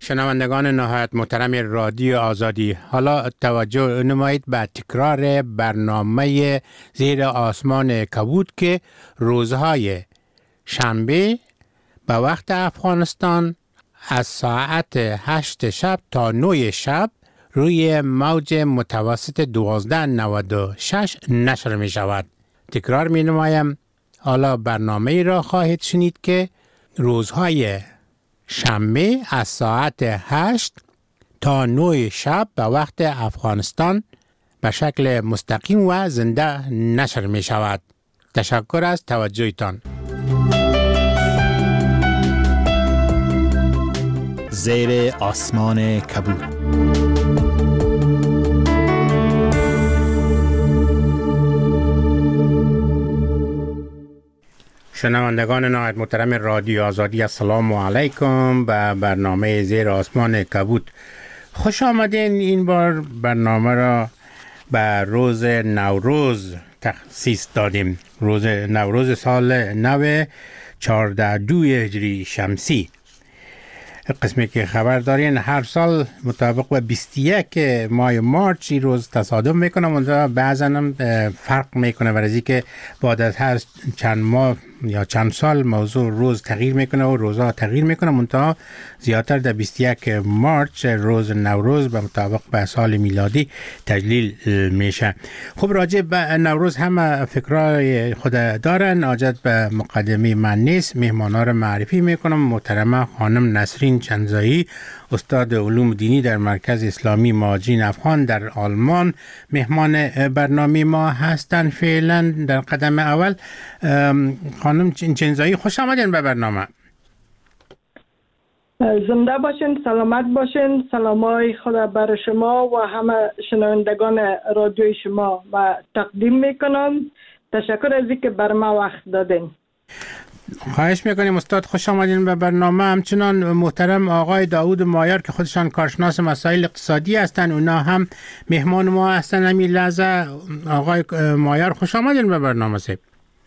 شنوندگان نهایت محترم رادیو آزادی، حالا توجه نمایید به تکرار برنامه زیر آسمان کبود که روزهای شنبه به وقت افغانستان از ساعت 8 شب تا 9 شب روی موج متوسط 1296 نشر می شود. تکرار می نمایم، حالا برنامه را خواهید شنید که روزهای شنبه از ساعت 8 تا 9 شب به وقت افغانستان به شکل مستقیم و زنده نشر می شود. تشکر از توجهتان. زیر آسمان کبود. شنوندگان نهایت محترم رادیو آزادی، السلام علیکم. به برنامه زیر آسمان کبود خوش آمدین. این بار برنامه را به روز نوروز تخصیص دادیم. روز نوروز سال نو 14 هجری شمسی. قسمی که خبر دارین هر سال مطابق به 21 ماه مارچ این روز تصادم میکنه، منتها بعضا هم فرق میکنه ورزی که بعد از هر چند ماه یا چند سال موضوع روز تغییر میکنه و روزها تغییر میکنه، منتها زیادتر در 21 مارچ روز نوروز به مطابق به سال میلادی تجلیل میشه. خب راجع به نوروز همه فکرای خود دارن، حاجت به مقدمه من نیست. مهمانا رو معرفی میکنم. محترمه خانم نسرین چنزایی، استاد علوم دینی در مرکز اسلامی مهاجرین افغان در آلمان، مهمان برنامه ما هستند. فعلا در قدم اول خانم چنزایی، خوش آمدین به برنامه. زنده باشین، سلامت باشین. سلامای خدا بر شما و همه شنوندگان رادیوی شما و تقدیم میکنم. تشکر از اینکه بر ما وقت دادین. خواهش میکنیم استاد، خوش آمدین به برنامه. همچنان محترم آقای داود مایار که خودشان کارشناس مسائل اقتصادی هستند، اونا هم مهمان ما هستند همین لحظه. آقای مایار خوش آمدین به برنامه. سید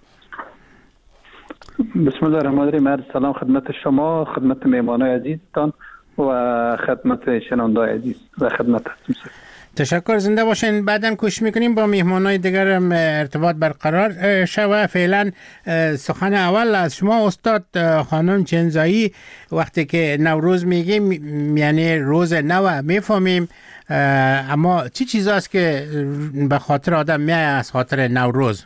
بسم الله الرحمن الرحیم. سلام خدمت شما، خدمت مهمانای عزیزتان و خدمت شنوندای عزیز و خدمت تشکر. زنده باشین. بعداً کوشش میکنیم با مهمانای دیگر هم ارتباط برقرار شود. فعلا سخن اول از شما استاد. خانم چنزایی، وقتی که نوروز میگیم یعنی روز نو میفهمیم، اما چی چیزاست که به خاطر آدم میاد از خاطر نوروز؟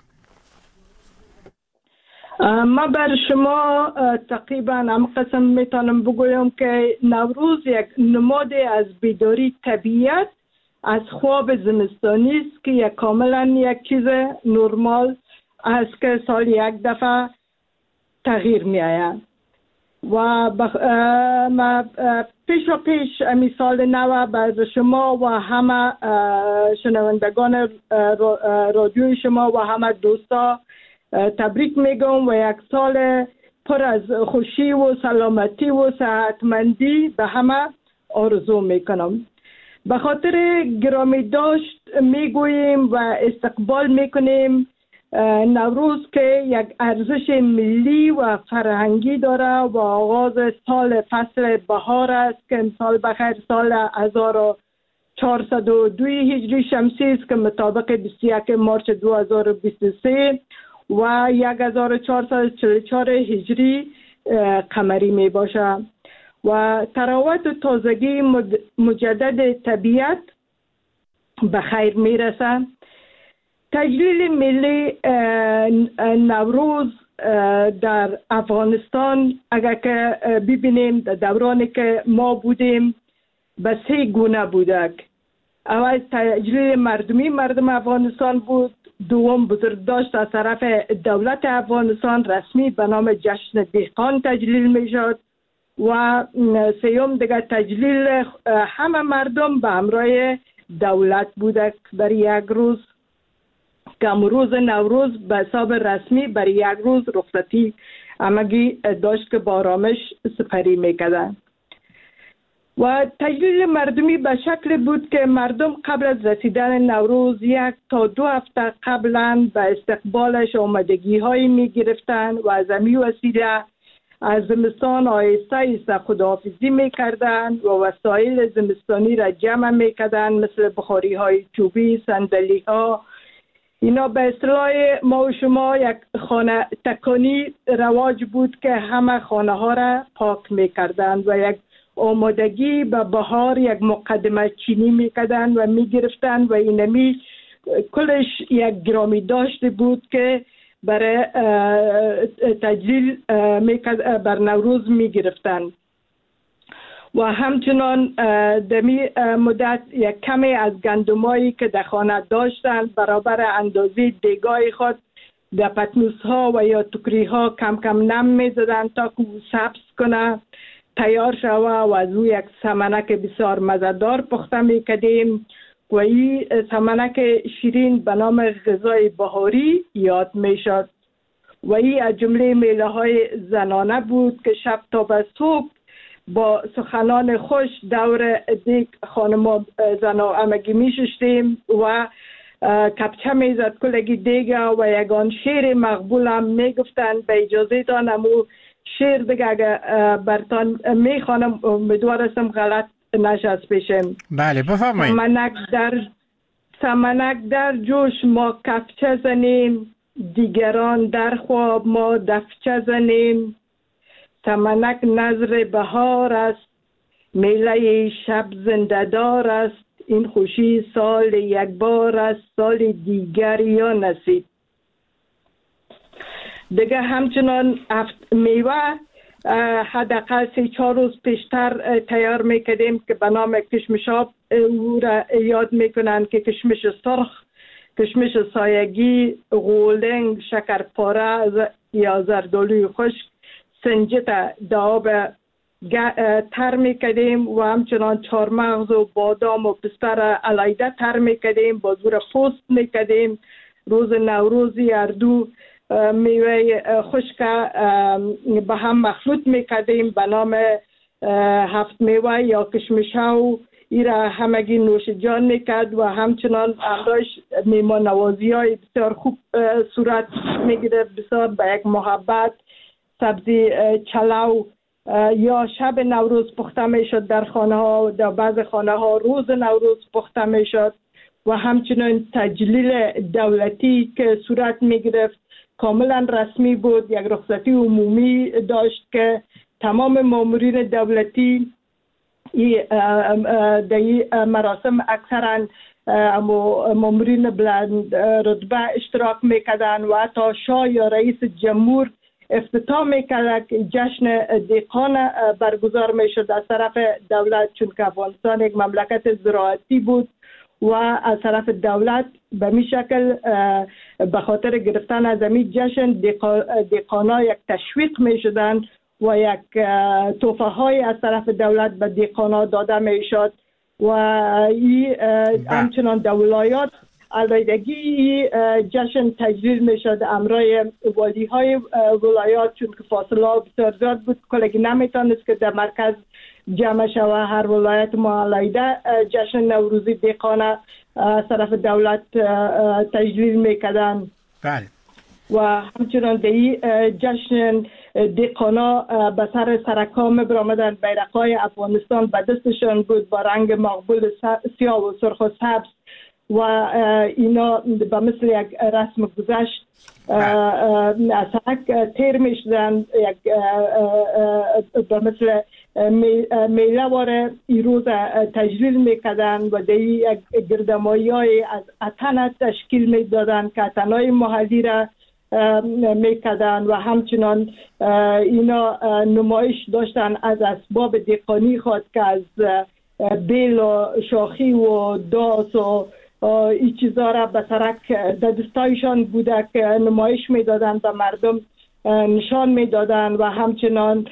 ما بر شما تقریبا هم قسم میتونم بگویم که نوروز یک نماد از بیداری طبیعت از خواب زمستانی است که یک کاملا یک چیز نرمال است که سال یک دفعه تغییر می آید و ما پیش و پیش مثال نو بر شما و همه شنوندگان رادیوی شما و همه دوستا تبریک میگم و یک سال پر از خوشی و سلامتی و صحتمندی به همه آرزو میکنم. به خاطر گرامی داشت میگوییم و استقبال میکنیم نوروز که یک ارزش ملی و فرهنگی داره و آغاز سال فصل بهار است که امسال بخیر سال 1402 هجری شمسی است که مطابق 21 مارچ 2023 و 1444 هجری قمری می باشه و تراوت و تازگی مجدد طبیعت به خیر می رسه. تجلیل ملی نوروز در افغانستان اگر که ببینیم در دورانی که ما بودیم به 3 گونه بودک. اول تجلیل مردمی مردم افغانستان بود، دوم بزرگداشت از طرف دولت افغانستان رسمی به نام جشن دهقان تجلیل می شد و سیوم دیگه تجلیل همه مردم به همراه دولت بوده در یک روز که روز نوروز به حساب رسمی بر یک روز رخصتی همگی داشت که با آرامش سپری میکردن. و تجلیل مردمی به شکل بود که مردم قبل از رسیدن نوروز 1 تا 2 هفته قبلا به استقبالش آمادگی هایی می گرفتن و از همین وسیله از زمستان آیسته ایسته خداحافظی میکردن و وسایل زمستانی را جمع میکردن، مثل بخاری های چوبی، صندلی ها. اینا به اصطلاح ما و شما یک خانه تکانی رواج بود که همه خانه ها را پاک میکردن و یک آمادگی به بهار یک مقدمه چینی میکردن و میگرفتن و اینمی کلش یک گرامی داشته بود که برای تجلیل بر نوروز میگرفتن. و همچنان دمی مدت یک کمی از گندمایی که در خانه داشتن برابر اندازه دیگای خود در پتنوس ها و یا تکری ها کم کم نم میزدن تا که سبز کنه، تیار شوه و از او یک سمنک بسیار مزه‌دار پخته میکردیم و این سمنک شیرین به نام غذای بهاری یاد میشد و این از جمله میله های زنانه بود که شب تا به صبح با سخنان خوش دور دیگ خانم زنا همگی میشستیم و کپچه میزد کلگی دیگه و یگان شعر مقبول هم میگفتن. به اجازه تان امو شعر دیگه اگه برتان میخوانم، امیدوارستم غلط نشست پیشم. بله بفرمایید. سمنک در جوش ما کفچه زنیم، دیگران در خواب ما دفچه زنیم. سمنک نظر بهار است، میله شب زنده دار است. این خوشی سال یک بار است، سال دیگر یا نصیب. دیگه همچنان میوه حداقل 3-4 روز پیشتر تیار میکردیم که به نام کشمشاب او را یاد میکنن که کشمش سرخ، کشمش سایگی، غولنگ، شکرپاره یا زردالوی خشک، سنجت داب تر میکردیم و همچنان چارمغز و بادام و پستر علیده تر میکردیم، با زور پوست میکردیم. روز نوروزی اردو میوه خشک به هم مخلوط میکردیم به نام 7 میوه یا کشمشاو. ای را همگی نوش جان میکرد و همچنان همراهش میمان نوازی های بسیار خوب صورت میگیره، بسیار به یک محبت. سبزی چلاو یا شب نوروز پخته میشد در خانه ها، در بعض خانه ها روز نوروز پخته میشد و همچنان تجلیل دولتی که صورت میگرفت کاملا رسمی بود. یک رخصتی عمومی داشت که تمام مامورین دولتی در این مراسم اکثرا مامورین بلند رتبه اشتراک میکردن و حتی شاه یا رئیس جمهور افتتاح میکرد که جشن دیقان برگزار میشد از طرف دولت، چون که افغانستان یک مملکت زراعتی بود و از طرف دولت به می شکل به خاطر گرفتن از این جشن دیقانا یک تشویق می شدن و یک تحفه های از طرف دولت به دیقانا داده می شد و این همچنان در ولایات علیدگی جشن تجلیل می شد امرای والی های ولایات، چون که فاصله بسیار زیاد بود کلگی نمیتونست که در مرکز جمع شوه. هر ولایت ما علیده جشن نوروزی دیقانه از طرف دولت تجلیل میکردن. بله. و همچنان دی جشن دیقانا به سر سرکام برآمدن بیرقای افغانستان به دستشان بود با رنگ مقبول سیاه و سرخ و سبز و اینا به مثل یک رسم گذشت از سرک تیر میشدن، یک به مثل میله واره ای روز تجلیل میکردن و دی یک گردمایی های از اتن تشکیل میدادن که اتنای محلی را میکردن و همچنان اینا نمایش داشتن از اسباب دیقانی خود که از بیل و شاخی و داس و این چیزا را به سرک در دستایشان بوده که نمایش میدادن به مردم نشان میدادن و همچنان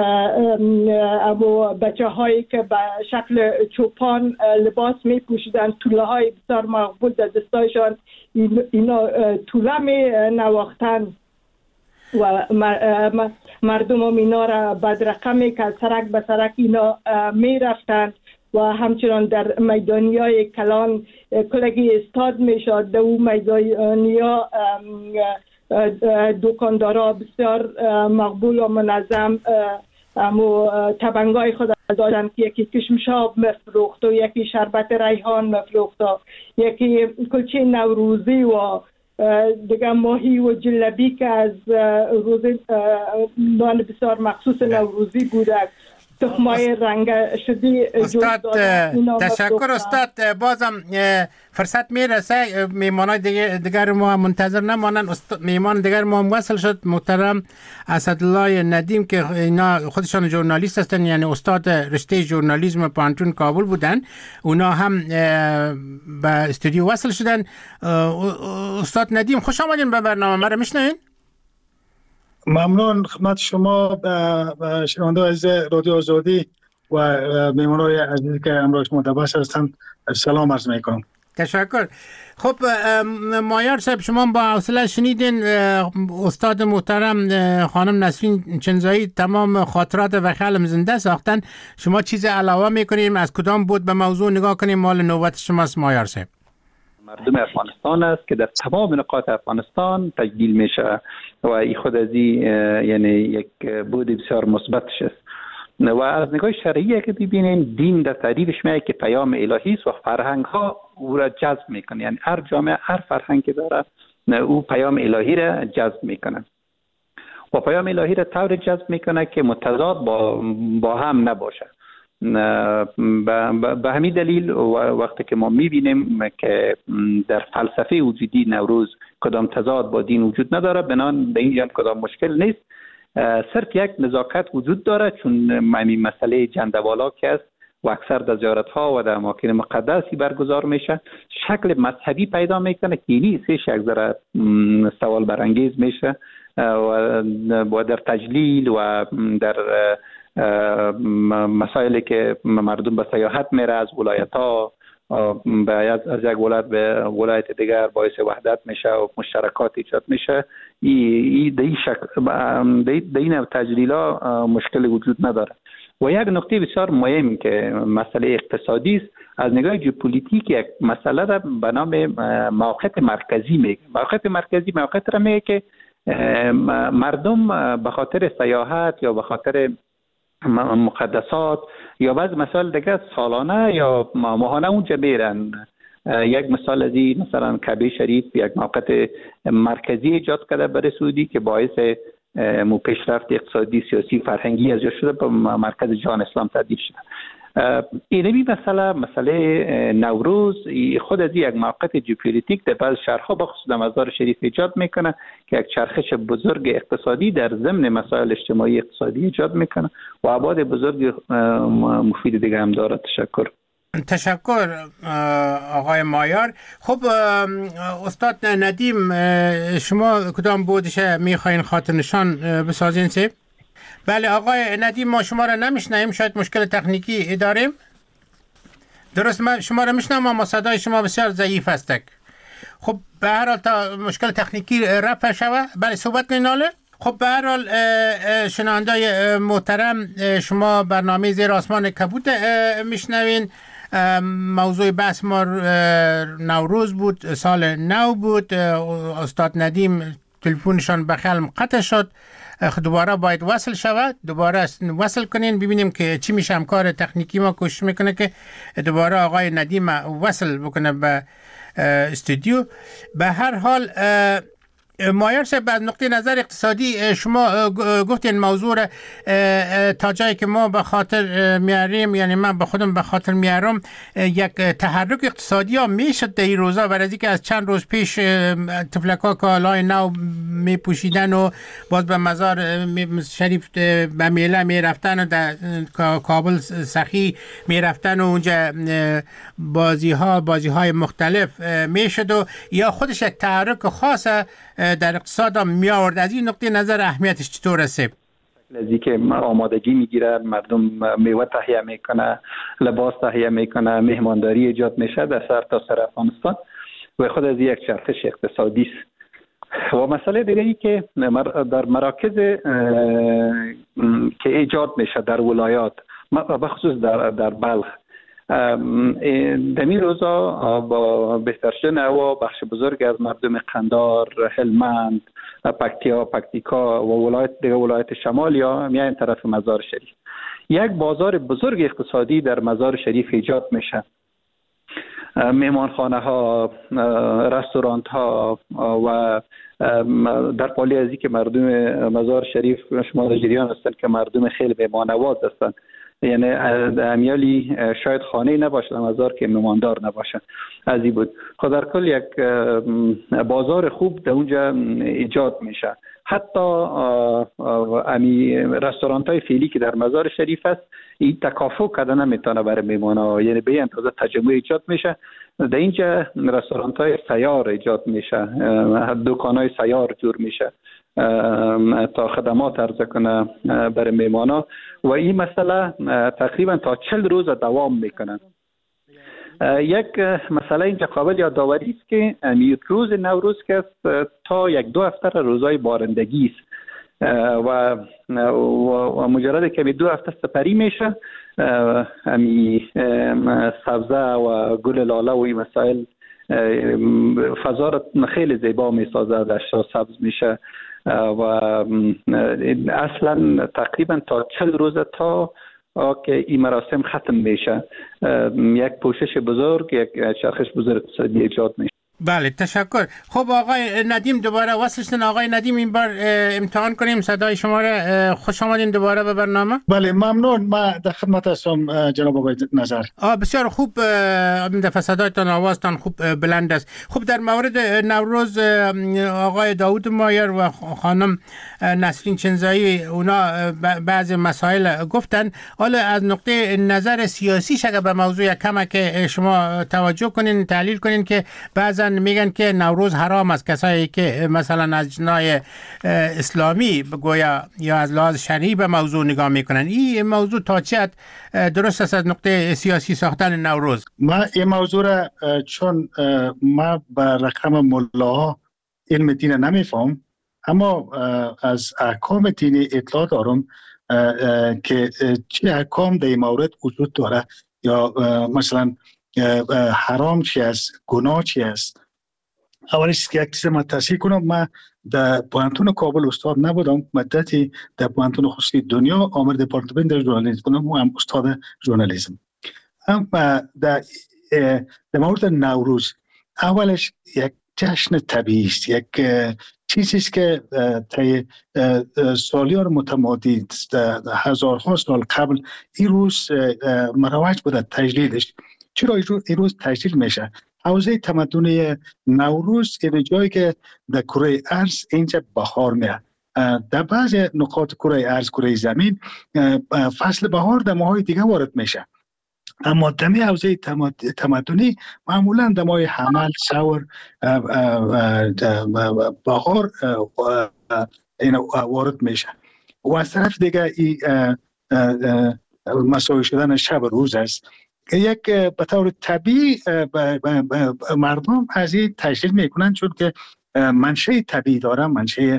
بچه هایی که به شکل چوپان لباس می پوشیدن طوله های بسیار مقبول در دستایشان اینا طوله می نواختن و مردم هم اینا را بدرقمی که از سرک به سرک اینا می رفتن و همچنان در میدانی های کلان کلگی استاد می شد. در اون میدانی ها دکاندارا بسیار مقبول و منظم تبنگای خود داشتن که یکی کشمشاب مفروخت و یکی شربت ریحان مفروخت و یکی کلچه نوروزی و دیگه ماهی و جلبی که از روز نان بسیار مخصوص نوروزی بوده، تخمای رنگ شدی. استاد تشکر استاد. بازم فرصت میرسه میمانای دیگر ما منتظر نمانن. میمان دیگر ما وصل شد، محترم اسدالله ندیم که اینا خودشان ژورنالیست هستن، یعنی استاد رشته ژورنالیسم پانتون کابل بودن، اونا هم به استودیو وصل شدن. استاد ندیم خوش آمدین به برنامه. ما رو میشنوین؟ ممنون خدمت شما و شنونده عزیز رادیو آزادی و میهمانان عزیزی که امروز متبس هستند سلام عرض میکنم. تشکر. خب مایار صاحب، شما با حوصله شنیدین استاد محترم خانم نسرین چنزایی تمام خاطرات وخلم زنده ساختن. شما چیز علاوه میکنیم؟ از کدام بود به موضوع نگاه کنیم؟ مال نوبت شماست مایار صاحب. مردم افغانستان است که در تمام نقاط افغانستان تجلیل میشه و این خود از یعنی یک بود بسیار مثبتش است. و از نگاه شرعی که ببینیم، دین در تعریفش میگه که پیام الهی است و فرهنگ ها او را جذب میکنه، یعنی هر جامعه هر فرهنگی داره او پیام الهی را جذب میکنه و پیام الهی را طور جذب میکنه که متضاد با هم نباشه. به همین دلیل وقتی که ما میبینیم که در فلسفه وجودی نوروز کدام تضاد با دین وجود نداره، بنان به این کدام مشکل نیست، صرف یک نزاکت وجود داره، چون همین مسئله جندوالا که است و اکثر در زیارت ها و در اماکن مقدسی برگزار میشه، شکل مذهبی پیدا میکنه که اینی سه یک ذره سوال برانگیز میشه و در تجلیل و در مسائلی که مردم به سیاحت میره از ولایت ها از یک ولایت به ولایت دیگر باعث وحدت میشه و مشترکات ایجاد میشه. این تجلیلا مشکل وجود نداره. و یک نکته بسیار مهم که مسئله اقتصادی است، از نگاه ژئوپلیتیک یک مسئله را به نام موقعیت مرکزی میگه. موقعیت را میگه که مردم به خاطر سیاحت یا به خاطر مقدسات یا بعض مسائل دیگه سالانه یا ماهانه اونجا میرن. یک مثال از این، مثلا کعبه شریف یک موقعیت مرکزی ایجاد کرده برای سعودی که باعث پیشرفت اقتصادی، سیاسی، فرهنگی از جا شده به مرکز جهان اسلام تبدیل شده. اینمی مسئله نوروز خود از یک موقعیت ژئوپلیتیک در بعض شهرها بخصوص در مزار شریف ایجاد میکنه که یک چرخش بزرگ اقتصادی در ضمن مسائل اجتماعی اقتصادی ایجاد میکنه و ابعاد بزرگ مفید دیگه هم داره. تشکر آقای مایار. خب استاد ندیم، شما کدام بودش میخواین خاطر نشان بسازین سیب؟ بله آقای ندیم، ما شما را نمیشنویم، شاید مشکل تکنیکی داریم. درست، من شما را میشنوم اما صدای شما بسیار ضعیف است. خب به هر حال تا مشکل تکنیکی رفع شود. بله صحبت کنین حاله. خب به هر حال شنوندای محترم، شما برنامه زیر آسمان کبوت میشنوین. موضوع بحث ما نوروز بود، سال نو بود. استاد ندیم تلفنشان به خلم قطع شد، دوباره باید وصل شود. دوباره وصل کنین ببینیم که چی میشه. همکار تکنیکی ما کوشش میکنه که دوباره آقای ندیم وصل بکنه به استودیو. به هر حال مایار صاحب، از نقطه نظر اقتصادی شما گفتین موضوع تا جایی که ما به خاطر میاریم، یعنی من به خودم به خاطر میارم، یک تحرک اقتصادی ها میشد در این روزا، برای که از چند روز پیش تفلکا کالای نو میپوشیدن و باز به مزار شریف به میله میرفتن و در کابل سخی میرفتن و اونجا بازی های مختلف میشد و یا خودش یک تحرک خاص در اقتصاد هم می آورد. از این نقطه نظر اهمیتش چطور است؟ لذی که آمادگی میگیره، مردم میوه تهیه میکنه، لباس تهیه میکنه، مهمانداری ایجاد میشه در سر تا سر افغانستان و خود از یک چرخش اقتصادی است. و مسئله دیگه ای که در مراکز که ایجاد میشه در ولایات، بخصوص در بلخ، دمی روزا با بهتر شدن هوا بخش بزرگ از مردم قندار، هلمند، پکتیکا و ولایت شمال یا میان طرف مزار شریف. یک بازار بزرگ اقتصادی در مزار شریف ایجاد میشه. مهمانخانه ها، رستوران ها و در پالی ازی که مردم مزار شریف شما جریان هستند که مردم خیلی مهمانواز هستند، یعنی امیالی شاید خانه نباشه مزار که مهماندار نباشه. از این بود خود در کل یک بازار خوب در اونجا ایجاد میشه. حتی امی رستوران های فعلی که در مزار شریف است این تکافؤ کردن نمیتونه برای میمانا، یعنی به این اندازه تجمع ایجاد میشه. در اینجا رستوران های سیار ایجاد میشه، دکان های سیار جور میشه تا خدمات عرضه کنه برای میمانا و این مسئله تقریبا تا 40 روز دوام میکنه. یک مسئله اینجا قابل یادآوری است که روز نوروز که است تا 1-2 هفته روزای بارندگی است و مجرد که 2 هفته سپری میشه سبزه و گل لاله و این مسائل فضا را خیلی زیبا میسازه، دشت سبز میشه و اصلا تقریبا تا 40 روز تا که این مراسم ختم میشه یک پوشش بزرگ، یک چرخش بزرگ اقتصادی ایجاد میشه. بله تشکر. خب آقای ندیم دوباره واسه آقای ندیم این بار امتحان کنیم صدای شما را. خوش آمدین دوباره به برنامه. بله ممنون. ما در خدمت هستم جناب آقای نظر. بسیار خوب. این دفعه صدایتان آوازتان خوب بلند است. خب در مورد نوروز آقای داوود مایر و خانم نسرین چنزایی اونا بعض مسائل گفتن. حالا از نقطه نظر سیاسی شگه به موضوع کمه که شما توجه کنین، تحلیل کنین که بعضا میگن که نوروز حرام است. کسایی که مثلا از جنای اسلامی بگویا یا از لحاظ شرعی به موضوع نگاه میکنن، این موضوع تا چه حد درست است از نقطه سیاسی ساختن نوروز؟ ما این موضوع را چون ما به رقم ملاها علم دین نمیفهم، اما از احکام دینی اطلاع دارم که چه احکام در این مورد وجود داره یا مثلا حرام چی است، گناه چی است. اولش که یک چیز من تصحیح کنم، من در پوهنتون کابل استاد نبودم، مدتی در پوهنتون خصوصی دنیا آمر دپارتمنت در ژورنالیسم بودم و هم استاد ژورنالیسم. اما در مورد نوروز اولش یک جشن طبیعی است، یک چیزی است که طی سالیان متمادی هزارها سال قبل این روز مروج بوده تجلیلش. چرا این روز تجلیل میشه؟ حوزه تمدن نوروز این جایی که در کره ارض اینجا بهار میاد. در بعض نقاط کره ارض، کره زمین، فصل بهار در ماهای دیگه وارد میشه، اما دمی حوزه تمدنی معمولا در ماه حمل، ثور، بهار وارد میشه. و از طرف دیگه این مساوی شدن شب روز است. یک به طور طبیعی مردم از این تشکیل میکنن چون که منشأ طبیعی داره، منشأ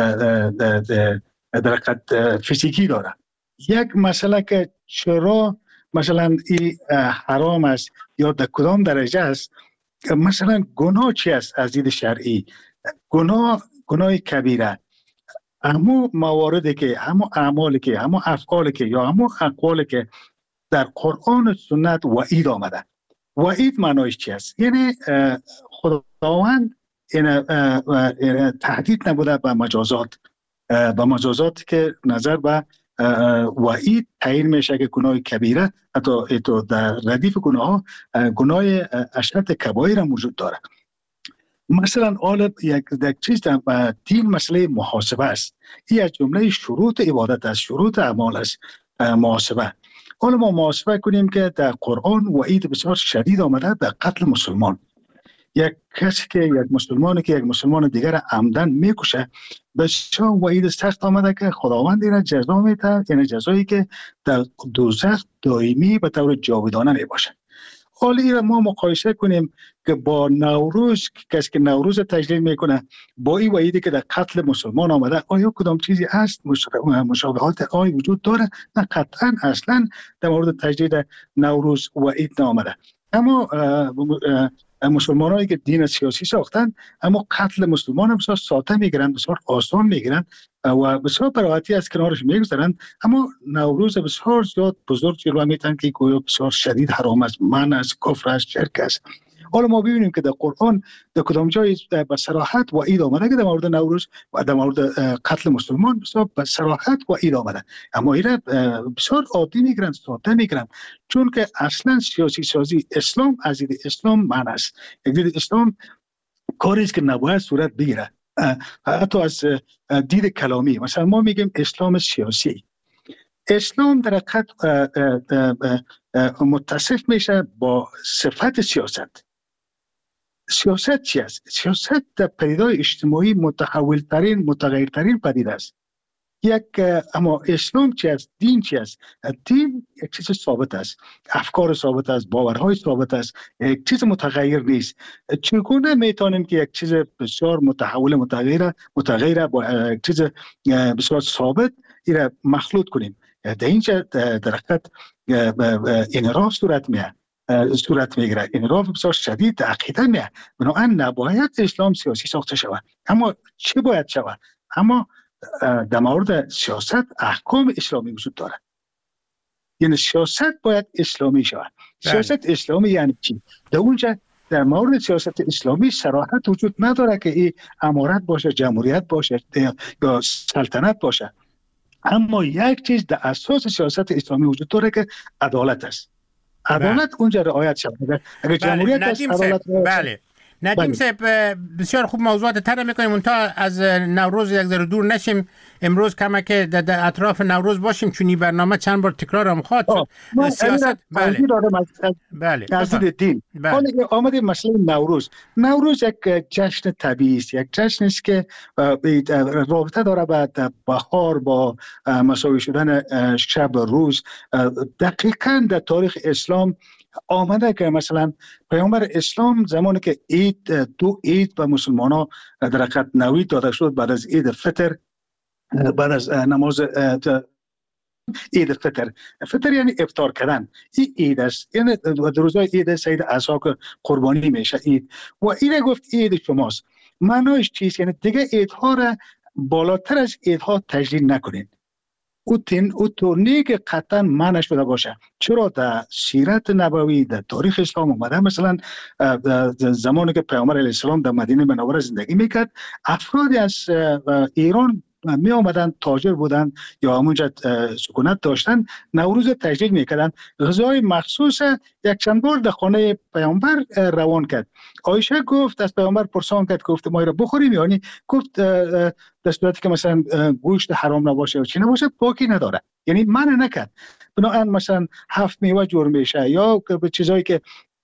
در حقیقت فیزیکی داره. یک مسئله که چرا مثلا این حرام است یا در کدام درجه است، مثلا گناه چی است از دید شرعی؟ گناه کبیره همو مواردی که، همو اعمالی که، همو افعالی که یا همو اقوالی که در قرآن و سنت وعید آمده. وعید معنایش چی است؟ یعنی خداوند این تهدید نبوده به مجازات که نظر به وعید تعیین میشه که گناه کبیره، حتی در ردیف گناه اشد کبایر هم وجود داره. مثلا یک چیز در دین مسئله محاسبه است. این از جمله شروط عبادت است، شروط اعمال است، محاسبه. حالا ما محاسبه کنیم که در قرآن وعید بسیار شدید آمده در قتل مسلمان. یک کسی که یک مسلمان دیگر عمدن میکشه، بسیار وعید سخت آمده که خداوند این جزا میده، یعنی جزایی که در دوزخ دائمی به طور جاودانه میباشه. حالا این ما مقایسه کنیم که با نوروز، کسی که نوروز تجلیل میکنه با این وعیدی که در قتل مسلمان آمده، آیا کدام چیزی هست مشابهات آیا وجود داره؟ نه قطعا اصلا در مورد تجلیل نوروز وعید نآمده. اما مسلمانایی که دین سیاسی ساختن، اما قتل مسلمان بسیار ساده میگیرن، بسیار آسان میگیرن و بسیار براحتی از کنارش میگذارن. اما نوروز بسیار زیاد بزرگ جلوه میتن که گویا بسیار شدید حرام است، منع است، کفر است، شرک است. حالا ما ببینیم که در قرآن در کدام جای به صراحت وعید آمده که در مورد نوروز و در مورد قتل مسلمان بسیار به صراحت وعید آمده، اما این بسیار عادی میگیرن، ساده میگیرن، چون که اصلا سیاسی سازی اسلام از دید اسلام منع است. از دید اسلام کاری است که نباید صورت بگیره. حتی از دید کلامی مثلا ما میگیم اسلام سیاسی. اسلام در حقیقت متصف میشه با صفت سیاست. سیاست چی است؟ سیاست در پدیده‌های اجتماعی متحول‌ترین، متغیرترین پدیده است. اما اسلام چی است؟ دین چی است؟ دین یک چیز ثابت است، افکار ثابت است، باورهای ثابت است، یک چیز متغیر نیست. چگونه میتونیم که یک چیز بسیار متحول متغیر با یک چیز بسیار ثابت این مخلوط کنیم؟ در اینجا در حقیقت انحراف صورت میگیره، انحراف بسیار شدید در عقیده میه. بنابراین نباید اسلام سیاسی ساخته شود. اما چه باید شود؟ اما در مورد سیاست احکام اسلامی وجود داره، یعنی سیاست باید اسلامی شود. سیاست اسلامی یعنی چی؟ در اونجا در مورد سیاست اسلامی صراحت وجود نداره که این امارت باشه، جمهوریت باشه یا سلطنت باشه. اما یک چیز در اساس سیاست اسلامی وجود داره که عدالت است. عدالت اونجا رعایت شود. اگر جمهوریت است، عدالت بله. ندیم صاحب بسیار خوب موضوعات طرح میکنیم، اون تا از نوروز یک ذره دور نشیم. امروز کما که در اطراف نوروز باشیم، چون این برنامه چند بار تکرار هم خواهد شد. سیاست بله از دین. حالا آمده مسئله نوروز یک جشن طبیعی است، یک جشن است که رابطه داره با بهار، با مساوی شدن شب و روز. دقیقاً در تاریخ اسلام آمده که مثلا پیامبر اسلام زمانی که دو عید به مسلمان ها در حقیقت نوید داده شد، بعد از عید فطر، بعد از نماز عید فطر یعنی افطار کردن، این عید است. یعنی در روزهای عید سید عیسی که قربانی میشه عید، و این گفت عید شماست. معنایش چیست؟ یعنی دیگه عیدها را بالاتر از عیدها تجلیل نکنید. او طور که قطعا منع شده باشه. چرا در سیرت نبوی در تاریخ اسلام اومده مثلا زمانی که پیامبر علیه السلام در مدینه منوره زندگی میکرد، افرادی از ایران می آمدن، تاجر بودن یا همونجا سکونت داشتن، نوروز تجلیل میکردن. غذای مخصوص یک چند بار در خانه پیامبر روان کرد. عایشه گفت، از پیامبر پرسان کرد، گفت ما را بخوریم؟ یعنی گفت در صورتی که مثلا گوشت حرام نباشه یا چی نباشه پاکی نداره، یعنی منع نکرد. بنابراین مثلا 7 میوه جور میشه یا به چیزایی که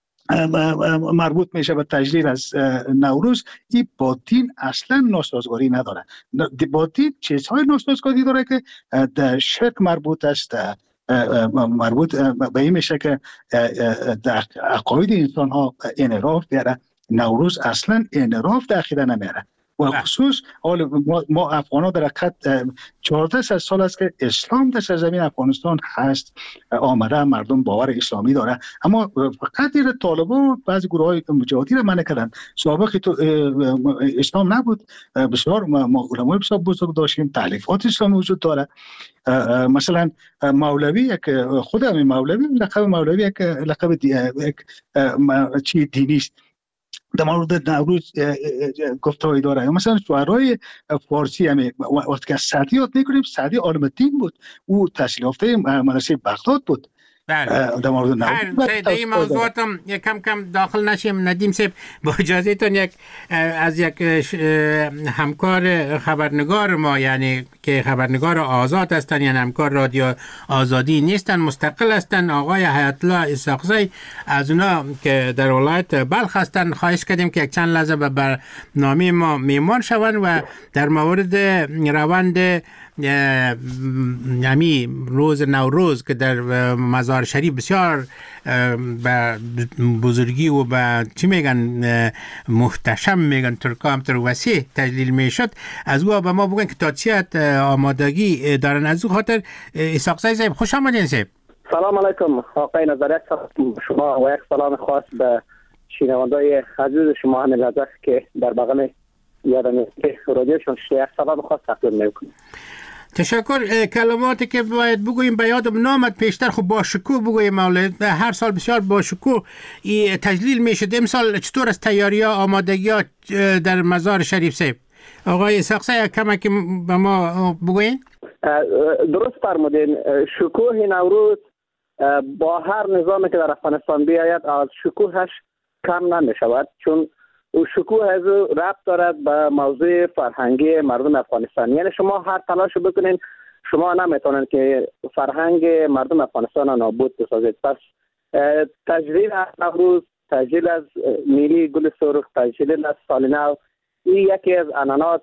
مربوط میشه به تجلیل از نوروز، این با دین اصلا ناسازگاری نداره. با دین چیزهای ناسازگاری داره که در شرک مربوط است، مربوط به این میشه که در عقاید انسان ها انحراف بیاره. نوروز اصلا انحراف در عقیده نمیاره. و خصوص ما افغان ها در حقیقت 14 سال است که اسلام در سرزمین افغانستان هست، آمده، مردم باور اسلامی داره. اما فقط این طالبان و بعضی گروه های مجاهدی را منع کردن. سابق تو اسلام نبود. بسیار ما علمای بسیار بزرگ داشتیم، تالیفات اسلامی وجود داره. مثلا مولوی، خود همین مولوی، لقب مولوی یک لقب چی دینی است. در مورد نوروز گفته‌ای داره. مثلا شعرهای فارسی هم وقتی که سعدی یاد می‌کنیم، سعدی عالم دین بود، او تحصیل یافته مدرسه بغداد بود. بله. در مورد نوروز این موضوعات هم کم کم داخل نشیم. ندیم صاحب با اجازهتون از یک همکار خبرنگار ما، یعنی که خبرنگار آزاد هستند، یعنی همکار رادیو آزادی نیستن، مستقل هستند، آقای حیات الله اسحاقزی از اونا که در ولایت بلخ هستند، خواهش کردیم که یک چند لحظه به برنامه ما میمان شوند و در مورد روند یعنی روز نوروز که در مزار شریف بسیار به بزرگی و به چی میگن محتشم میگن ترکا هم تر وسیع تجلیل میشد، از او به ما بگن که تا چی آمادگی دارن. از او خاطر اسحاقزی صاحب خوش آمدین. صاحب سلام علیکم آقای نظریه، سلام شما و یک سلام خاص به شنوندای عزیز شما همین لحظه که در بغل یادم که رادیوشون یک سلام خاص تقدیم میکنم. تشکر. کلماتی که باید بگوییم به یادم نامد پیشتر، خب با شکوه بگوییم مولد، هر سال بسیار با شکوه تجلیل میشد. امسال چطور از تیاری ها آمادگی ها در مزار شریف صاحب؟ آقای اسحاقزی کمک به ما بگویین. درست فرمودین. شکوه نوروز با هر نظامی که در افغانستان بیاید از شکوهش کم نمیشود، چون شکوه از ربط دارد به موضوع فرهنگی مردم افغانستان. یعنی شما هر تلاش بکنین شما نمیتونین که فرهنگ مردم افغانستان را نابود بسازید. پس تجلیل از نوروز، تجلیل از میلی گل سرخ، تجلیل از سال نو، این یکی از عنعنات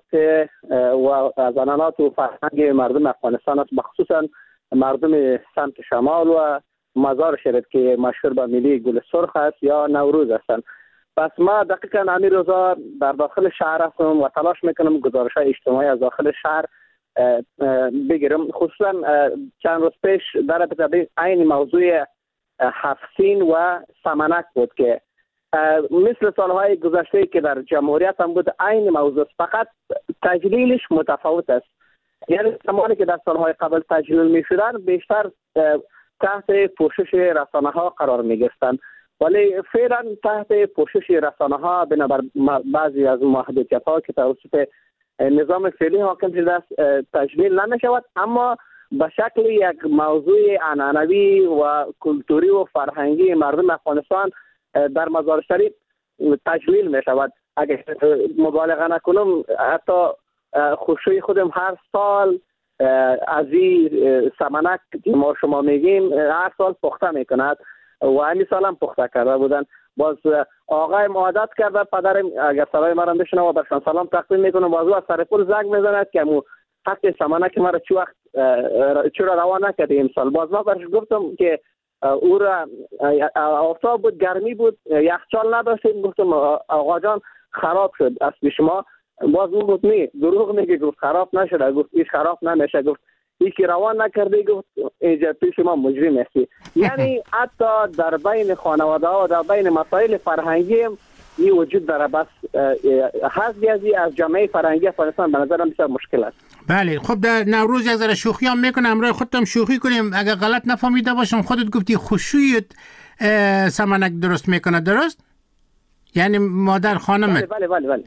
و فرهنگ مردم افغانستان است، بخصوصا مردم سمت شمال و مزار شریف که مشهور به میلی گل سرخ است یا نوروز هستند. پس ما دقیقا همین روزا در داخل شهر هستم و تلاش میکنم گزارش‌های اجتماعی از داخل شهر بگیرم. خصوصا چند روز پیش در عین موضوع حفصین و سمنک بود که مثل سالهای گذشته که در جمهوریت هم بود، عین موضوع، فقط تجلیلش متفاوت است. یعنی زمانی که در سالهای قبل تجلیل میشدن بیشتر تحت پوشش رسانه ها قرار میگرفتند، ولی فعلا تحت پوشش رسانه ها بنابر بعضی از محدودیت ها که توسط نظام فعلی حاکم شده است تجلیل نمیشود، اما به شکل یک موضوع عنعنوی و کلتوری و فرهنگی مردم افغانستان در مزار شریف تجلیل می شود. اگر مبالغه نکنم حتی خوشوی خودم هر سال از این سمنک ما شما میگیم هر سال پخته میکند و همین سال هم پخته کرده بودن. باز آقای عادت کرده، پدرم اگر صدای مرا بشنوه و برشان سلام تقدیم میکنم، باز او از سر پول زنگ میزند که مو حق سمنک مرا چی وقت چرا روان نکردی امسال. باز ما برش گفتم که او را آفتاب بود، گرمی بود، یخچال نداشتیم. گفتم آقا جان خراب شد اصلی شما. باز اون گفت نه دروغ میگه، گفت خراب نشده، گفت ایش خراب نمیشه، گفت یکی روان نکرده، گفت اینجا پیش ما مجرم هستی. یعنی حتی در بین خانواده ها و در بین مسائل فرهنگی این وجود داره. بس حذفی از جامعه فرهنگی افغانستان به نظرم بسیار مشکل است. بله خب در نوروز یک ذره شوخی هم میکنم، همراه خودم شوخی کنیم. اگر غلط نفهمیده باشم خودت گفتی خوشویت سمنک درست میکنه، درست؟ یعنی مادر خانمت؟ بله.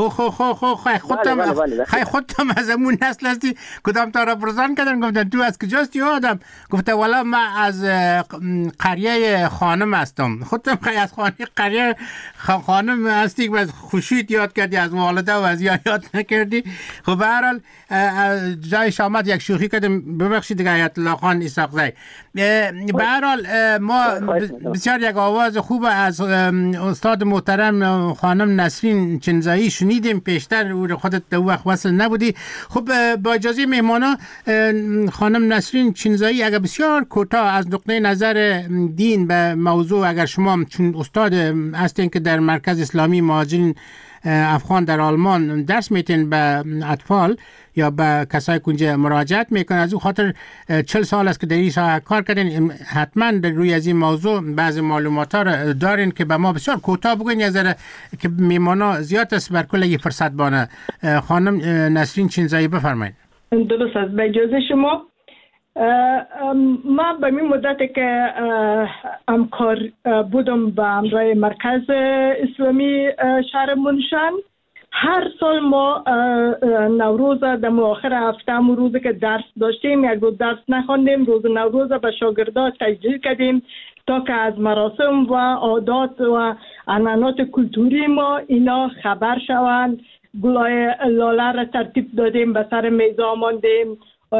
خودم از امون نسل هستی. کدام تا را پرسان کردن گفتن تو از کجاستی آدم؟ گفته والا من از قریه خانم هستم. خودم از قریه خانم هستی که از خوشیت یاد کردی، از والده و از یاد نکردی. خب به هر حال جای شامت یک شوخی کردم، ببخشید دیگه حیات الله خان اسحاقزی. به هر حال ما بسیار یک آواز خوب از استاد محترم خانم نسرین چنزایی شنیدیم پیشتر، او خودت در وقت وصل نبودی. خب با اجازه مهمانا خانم نسرین چنزایی اگر بسیار کوتاه از نقطه نظر دین به موضوع، اگر شما چون استاد هستین که در مرکز اسلامی مهاجرین افغان در آلمان درس میتین به اطفال یا به کسای که اونجا مراجعت میکنن، از او خاطر 40 سال است که در این ساحه کار کردین، حتما در روی از این موضوع بعضی معلومات ها دارین که به ما بسیار کوتاه بگوین، یه ذره که میمانا زیاد است بر کل فرصت بانه. خانم نسرین چنزایی بفرمایید. درست است. به اجازه شما من به این مدتی که همکار بودم به همراه مرکز اسلامی شهر منشن، هر سال ما نوروز در آخر هفته همون روزی که درس داشتیم یک روز درس نخواندیم، روز نوروز به شاگردان تشجیع کردیم تا که از مراسم و عادات و عنعنات کلتوری ما اینا خبر شوند گلای لاله را ترتیب دادیم، به سر میز آماندیم،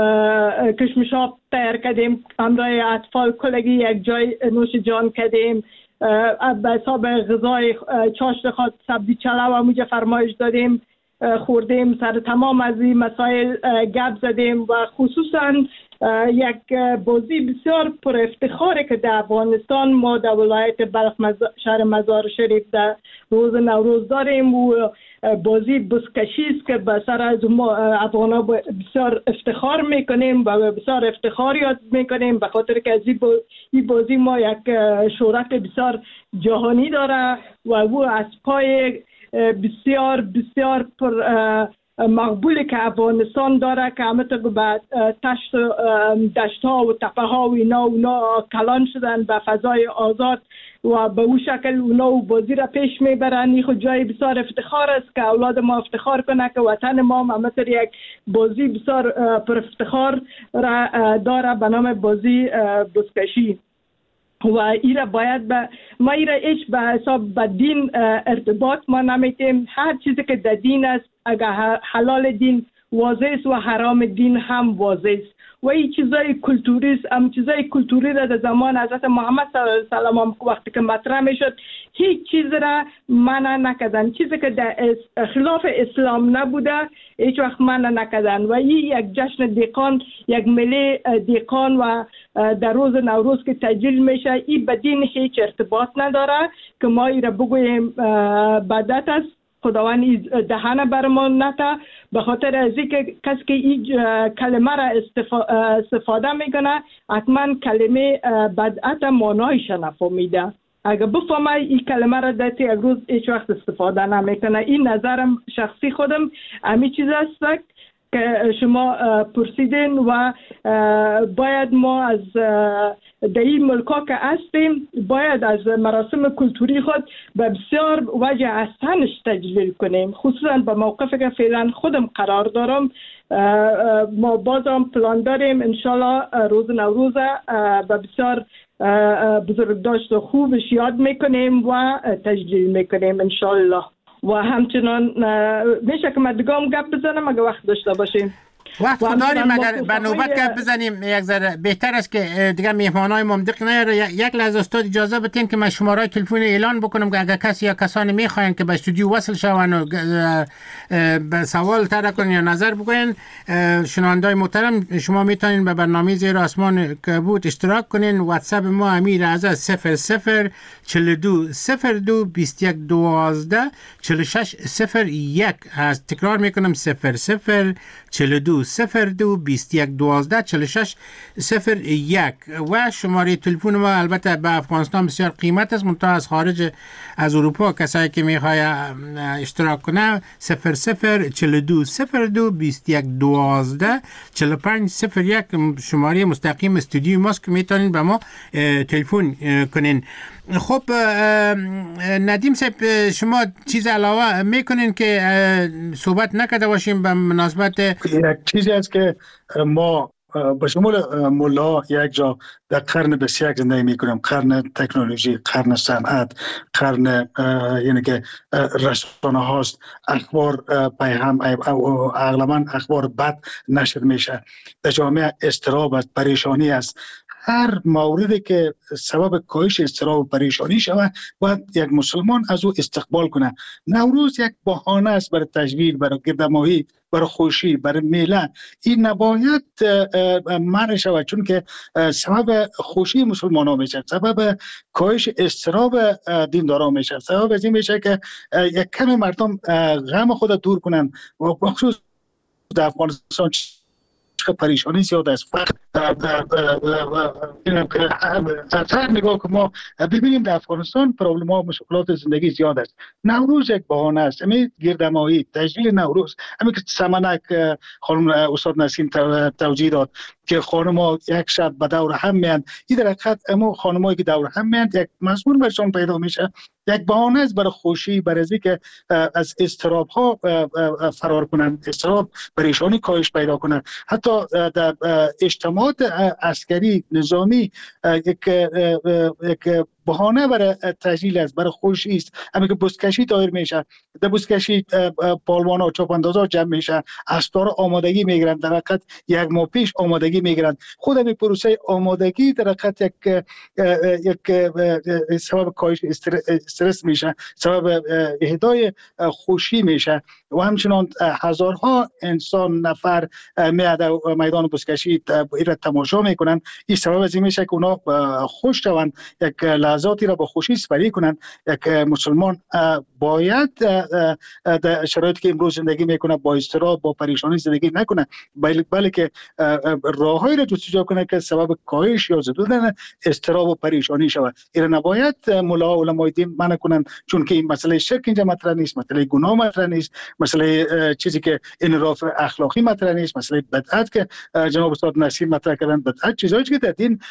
کشمشاب تیار کردیم، همراه اطفال کلگی یک جای نوش جان کردیم، به حساب غذای چاشت خود سبزی چلو همونجا فرمایش دادیم، خوردیم، سر تمام از این مسائل گپ زدیم و خصوصا یک بازی بسیار پر افتخاره که در افغانستان ما در ولایت بلخ شهر مزار شریف در روز نوروز داریم و بازی بزکشی است که به سر از ما افغانا بسیار افتخار میکنیم و بسیار افتخار یاد میکنیم به خاطر که از این بازی ما یک شهرت بسیار جهانی داره و او از پای بسیار بسیار پر مقبولی که افغانستان داره که همه تا به دشت ها و تپه ها و اینا کلان شدن به فضای آزاد و به اون شکل اونا بازی را پیش میبرن. این خود جای بسیار افتخار است که اولاد ما افتخار کنه که وطن ما همه تا یک بازی بسیار پر افتخار را داره به نام بازی بزکشی و ایره باید ما ایره ایش به حساب به دین ارتباط ما نمیتیم. هر چیزی که در دین است اگر حلال دین واضح است و حرام دین هم واضح است و این چیزای کلتوری است. هم چیزای کلتوری را در زمان حضرت محمد صلی الله علیه و سلم وقتی که مطرح میشد هیچ چیز را منع نکردن، چیزی که در خلاف اسلام نبوده هیچ وقت منع نکردن و این یک جشن دیقان، یک ملی دیقان و در روز نوروز که تجلیل میشه این به دین هیچ ارتباط نداره که ما این را بگوییم بدعت است. خداوند دهانه برمان نته به خاطر از اینکه کسی که این کلمه را استفاده میکنه حتما کلمه بدعت معنایش نفهمیده. اگر بفهمه این کلمه را در یک روز هیچ وقت استفاده نمیکنه. این نظرم شخصی خودم همین چیز است که شما پرسیدین و باید ما از در این ملکا که هستیم باید از مراسم کلتوری خود به بسیار وجه احسنش تجلیل کنیم، خصوصا به موقفی که فعلا خودم قرار دارم. ما بازم پلان داریم انشالله روز نوروز به بسیار بزرگداشت و خوبش یاد میکنیم و تجلیل میکنیم انشالله. و همچنان میشه که مدگام گپ بزنم اگه وقت داشته باشیم. وقت داریم اگر به نوبت گپ بزنیم یک ذره بهتر است که دیگه مهمانای ممدق نیاره. یک لحظه استاد اجازه بدین که من شماره تلفن اعلان بکنم که اگر کسی یا کسانی میخواین که به استودیو وصل شون و به سوال طرح کنین یا نظر بگوین، شنوندای محترم شما میتونین به برنامه زیر آسمان کبوت اشتراک کنین. واتساپ ما امیر از 00 42 02 21 12 46 01 هست. تکرار میکنم 00 42 02 21 12 46 01 و شماره تلفن ما البته به افغانستان بسیار قیمت است، منتها از خارج از اروپا کسایی که میخواد اشتراک کنه 00 42 02 21 12 45 01 شماره مستقیم استودیو ماست که میتونین به ما تلفن کنین. خب ندیم صاحب شما چیز علاوه میکنین که صحبت نکرده باشیم به مناسبت یک چیزی است که ما به شمول ملا یک جا در قرن 21 زندگی میکنیم، قرن تکنولوژی، قرن صنعت، قرن یعنی که رسانه هاست، اخبار پیام اغلبا اخبار بد نشر میشه، در جامعه اضطراب است، پریشانی است. هر موردی که سبب کاهش اضطراب و پریشانی شود باید یک مسلمان از او استقبال کنه. نوروز یک بهانه است برای تجلیل، برای گردماهی، برای خوشی، برای میله. این نباید منع شود چون که سبب خوشی مسلمان ها میشه، سبب کاهش اضطراب دینداران میشه، سبب از این میشه که یک کمی مردم غم خود دور کنن و بخصوص در افغانستان پریشانی زیاد است. فقط نگاه که ما ببینیم در افغانستان پرابلم ها و مشکلات زندگی زیاد است. نوروز یک بهانه است. همین گردماهی، تجلیل نوروز، همین که سمنک خانم استاد نسیم توجیه داد که خانم ها یک شب به دور هم میاند. این در حقیقت اما خانم هایی که دور هم میاند یک مضمون برشان پیدا میشه، یک بهانه است برای خوشی، برای از اینکه از اضطراب ها فرار کنند، اضطراب پریشانی کاهش پیدا کنند. حتی در اجتماعات عسکری نظامی یک بهانه برای تجلیل است، برای خوشی است. همین که بزکشی دایر میشه، در بزکشی پالوان ها چوپانداز ها جمع میشه، اسطوره آمادگی میگیرن، در حقیقت یک ماه پیش آمادگی میگیرن. خود همین پروسه آمادگی در حقیقت یک سبب کاهش استرس میشه، سبب اهدای خوشی میشه و همچنان هزارها انسان نفر میاد میدان بزکشی را تماشا میکنن. این سبب از این میشه که اونا خوش شوند، یک لحظاتی را با خوشی سپری کنند. یک مسلمان باید در شرایطی که امروز زندگی میکنه با اضطراب با پریشانی زندگی نکنه، بلکه راههایی را جستجو کنه که سبب کاهش یا زدودن اضطراب و پریشانی شود. این نباید ملا و علمای دین منع کنند، چون که این مسئله شرک اینجا مطرح نیست، مسئله گناه مطرح نیست، مسئله چیزی که انحراف اخلاقی مطرح نیست، مسئله بدعت که جناب استاد نصیر مطرح کردن. بدعت چیزایی که در دین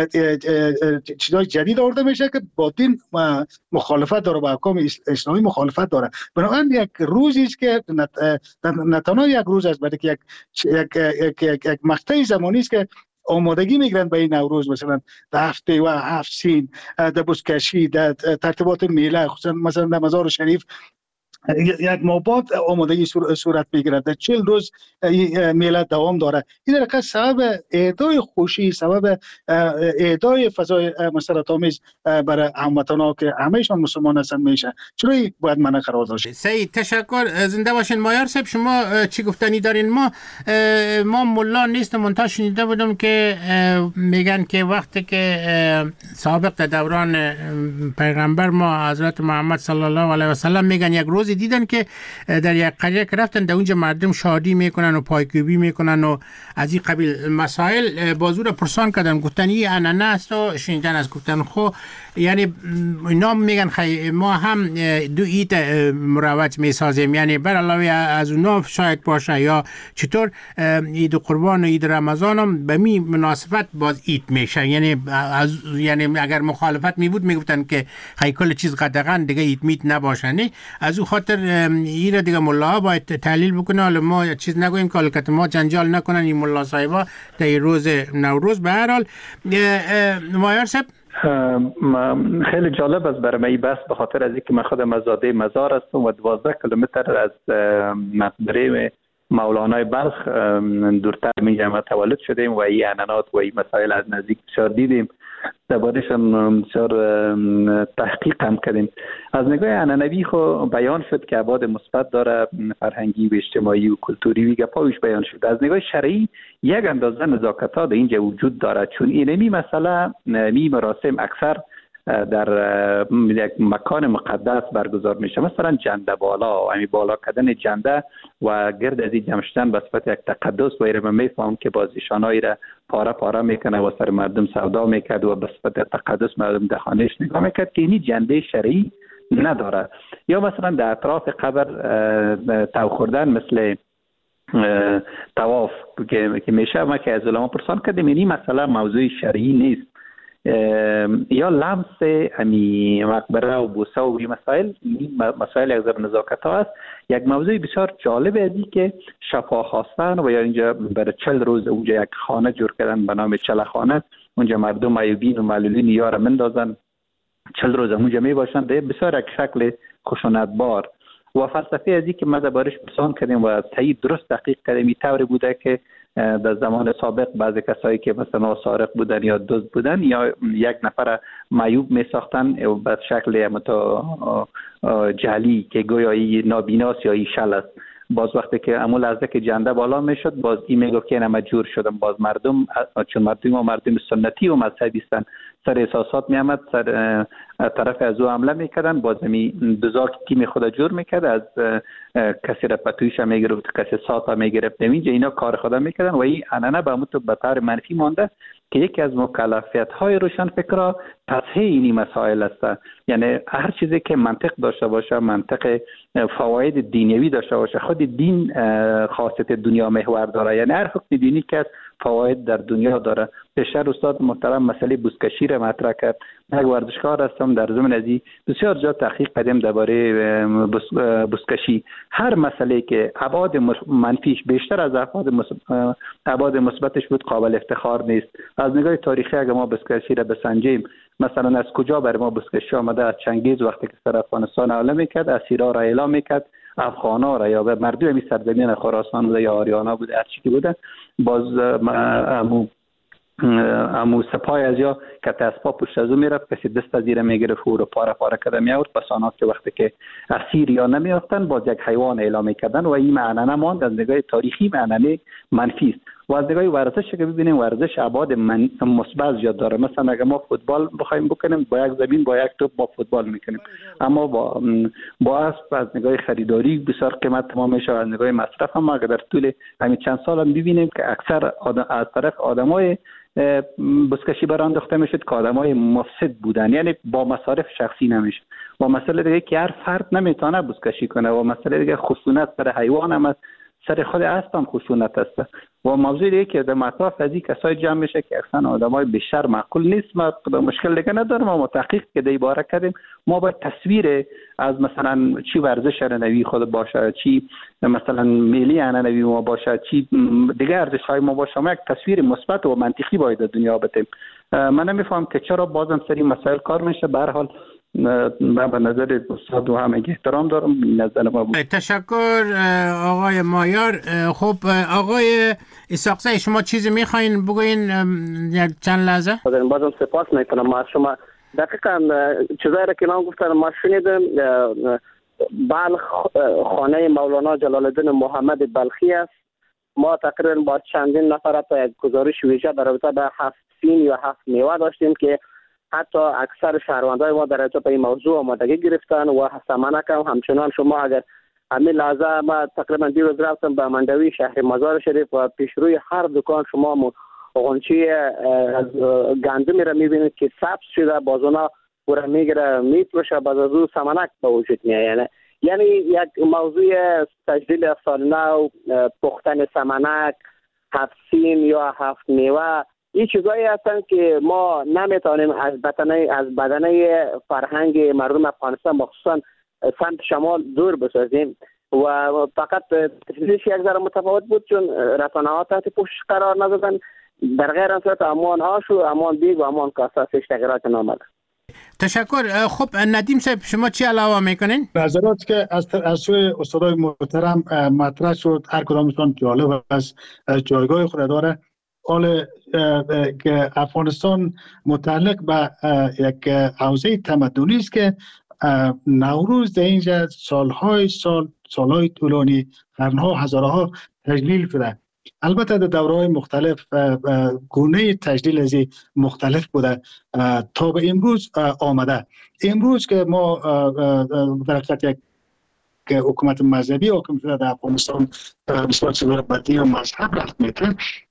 چیزای جدید آورده میشه که با دین مخالفت داره، با احکام اسلامی مخالفت داره. بنابراین یک روزی است که نه تنها یک روز است، بلکه یک مقطع زمانی است که آمادگی میگیرن به این نوروز، مثلا در هفته و 7 سین، در بزکشی، در ترتیبات میله، خصوصا مثلا در مزار شریف یک ماه بعد آمادگی صورت میگیرد. در 40 روز میله دوام داره. این در سبب اهدای خوشی، سبب اهدای فضای مسرت‌آمیز برای هموطنان که همهشان مسلمان هستند میشه. چرا باید منع قرار داشت؟ سعید تشکر، زنده باشین. مایار صاحب شما چی گفتنی دارین؟ ما ملا نیستم، منتها شنیده بودم که میگن که وقتی که سابق در دوران پیغمبر ما حضرت محمد صلی الله علیه و سلم میگن یک روزی دیدن که در یک قریه که رفتن در اونجا مردم شادی میکنن و پایکوبی میکنن و از این قبیل مسائل. بازو را پرسان کردن، گفتن این انانه است و شنیدن است. گفتن خب یعنی اینا میگن ما هم دو عید مروج میسازیم، یعنی بر علاوه از اونا شاید باشه، یا چطور عید قربان و عید رمضان هم به می مناسبت باز عید میشه. یعنی اگر مخالفت می بود میگفتن که کل چیز قدغن دیگه عید میت نباشه. نه از او خاطر این دیگه ملا باید تحلیل بکنه. حالا ما چیز نگویم که حالکت ما جنجال نکنن این ملا صاحبا در روز نوروز. به هر حال مایار صاحب خیلی جالب است برای من بس، به خاطر از اینکه من خودم از زاده مزار هستم و 12 کیلومتر از مقبره مولانای بلخ دورتر میگم تولد شدیم و این عنعنات و این مسائل از نزدیک بسیار دیدیم، درباره‌شان بسیار تحقیق هم کردیم. از نگاه عنعنوی خو بیان شد که ابعاد مثبت داره، فرهنگی و اجتماعی و کلتوری و گپایش بیان شد. از نگاه شرعی یک اندازه نزاکت‌ها در اینجا وجود داره، چون اینمی مسئله می مراسم اکثر در یک مکان مقدس برگزار میشه. مثلا جنده بالا، همین بالا کردن جنده و گرد از این جمع شدن به صفت یک تقدس و ایره. من میفهم که باز ایشانایی را پاره پاره میکنه و سر مردم سودا میکرد و به صفت تقدس مردم در خانهش نگاه میکرد که اینی جنده شرعی نداره. یا مثلا در اطراف قبر تو خوردن مثل طواف که میشه، ما که از علما پرسان کردیم اینی مسئله موضوع شرعی نیست. یا لمس همی مقبره و بوسه و این مسائل یک ضرب نزاکت ها است. یک موضوع بسیار جالب ازی که شفا خواستن و یا اینجا برای 40 روز اونجا یک خانه جور کردن به نام چله خانه، اونجا مردم عیوبین و معلولین یار مندازن 40 روز اونجا می باشن. بسیار یک شکل خشونت بار و فلسفه ازی که ما دربارش پرسان کردیم و تایید درست دقیق کردیم. طوری بوده که در زمان سابق بعضی کسایی که مثلا سارق بودن یا دزد بودن یا یک نفر معیوب می ساختن به شکل جعلی که گویا نابیناست یا شل است. باز وقتی که امول لحظه که جنده بالا میشد باز این میگو که اینا مجبور شدم. باز مردم چون مردم سنتی و مذهبی هستن سر احساسات میامد، سر طرف از او حمله میکردن. باز می دوزار تیم خود جور میکرد، از کسی را پتویش میگرفت، کسی ساعت میگرفت، نمیجه اینا کار خدا میکردن و این عنعنه به متو به طور منفی مانده که یکی از مکلفیت های روشن فکرها تصحیح اینی مسائل است. یعنی هر چیزی که منطق داشته باشه، منطق فواید دینیوی داشته باشه، خود دین خاصیت دنیا محور داره. یعنی هر حکم دینی که فواید در دنیا داره. پیشتر استاد محترم مسئله بزکشی را مطرح کرد. من یک ورزشکار هستم، در ضمن ازی بسیار جا تحقیق کردیم درباره بزکشی. هر مسئله که ابعاد منفیش بیشتر از ابعاد مثبتش بود قابل افتخار نیست. از نگاه تاریخی اگر ما بزکشی را بسنجیم مثلا از کجا بر ما بزکشی آمده؟ از چنگیز وقتی که سر افغانستان حمله میکرد، اسیرا را اعلام میکرد، افغانا را یا به مردم می سرزمین خراسان بوده یا آریانا بوده، هر چی که بوده، باز امو سپاه از یا که اسبا پشت از او میرفت، کسی دست زیر میگرفت و رو پاره کرده می آورد. پس آنها که وقتی که اسیر یا نمیافتن باز یک حیوان اعلام میکردن و این معنی نماند. از نگاه تاریخی معنی منفی است. و از نگاه ورزش که ببینیم ورزش ابعاد مثبت زیاد داره. مثلا اگه ما فوتبال بخوایم بکنیم با یک زمین با یک توپ ما فوتبال میکنیم، اما با اسب از نگاه خریداری بسیار قیمت تمام میشه. از نگاه مصرف هم اگه در طول همین چند سال هم ببینیم که اکثر از طرف آدمای بزکشی برانداخته میشد که آدمای مفسد بودن، یعنی با مصارف شخصی نمیشه. و مسئله دیگه که هر فرد نمیتونه بزکشی کنه و مسئله دیگه خشونت سر حیوان هم است، سر خود اسب هم خشونت است. و موضوع دیگه که در مطرح از این کسای جمع میشه که اصلا آدمای بیشتر معقول نیست. ما مشکل دیگه نداریم، ما تحقیق که دی باره کردیم، ما باید تصویر از مثلا چی ورزش عنعنوی خود باشه، چی مثلا ملی عنعنوی ما باشه، چی دیگه ارزش های ما باشه، ما یک تصویر مثبت و منطقی باید در دنیا بدیم. من نمیفهم که چرا بازم سری مسائل کار میشه. به هر حال من به نظر استاد و همه احترام دارم، نظر ما بود. تشکر آقای مایار. خب آقای اسحاقزی شما چیزی میخواین بگوین چند لحظه؟ بازم سپاس میکنم از شما. دقیقاً چیزایی را که نام گفتن ما شنیدم. بلخ خانه مولانا جلال الدین محمد بلخی است. ما تقریبا با چندین نفر تا یک گزارش ویژه در رابطه به 7 سین یا 7 میوه داشتیم که حتی اکثر شهروندان ما در رابطه با این موضوع آمادگی گرفتن و سمنک هم همچنان. شما اگر همین لحظه ما تقریبا دیروز رفتم به مندوی شهر مزار شریف و پیش روی هر دکان شما غنچه از گندمی را میبینید که سبز شده، بازونا او را میگیره میفروشه، بعد از او سمنک به وجود میاد. یعنی یک موضوع تجلیل سال نو، پختن سمنک، 7 سین یا 7 میوه، این چیزایی هستند که ما نمیتونیم از بدنه فرهنگ مردم افغانستان مخصوصا سمت شمال دور بسازیم. و فقط تجلیلش یک ذره متفاوت بود چون رسانه‌ها تحت پوشش قرار ندادن. در غیر این صورت امان آش و امان دیگ و امان کاسه تغییرات نامده. تشکر. خب ندیم صاحب شما چی علاوه میکنین؟ نظرات که از سوی استادای محترم مطرح شد هر کدامشون جالب از جایگاه خود داره. حال که افغانستان متعلق به یک حوزه تمدنی است که نوروز در اینجا سالهای طولانی، قرنها، هزارها تجلیل شده. البته در دوره‌های مختلف گونه تجلیل از مختلف بوده تا به امروز آمده. امروز که ما در حقیقت یک حکومت مذهبی حاکم شده در افغانستان بسیار چیزهای بدی و مذهب رفت میکنه،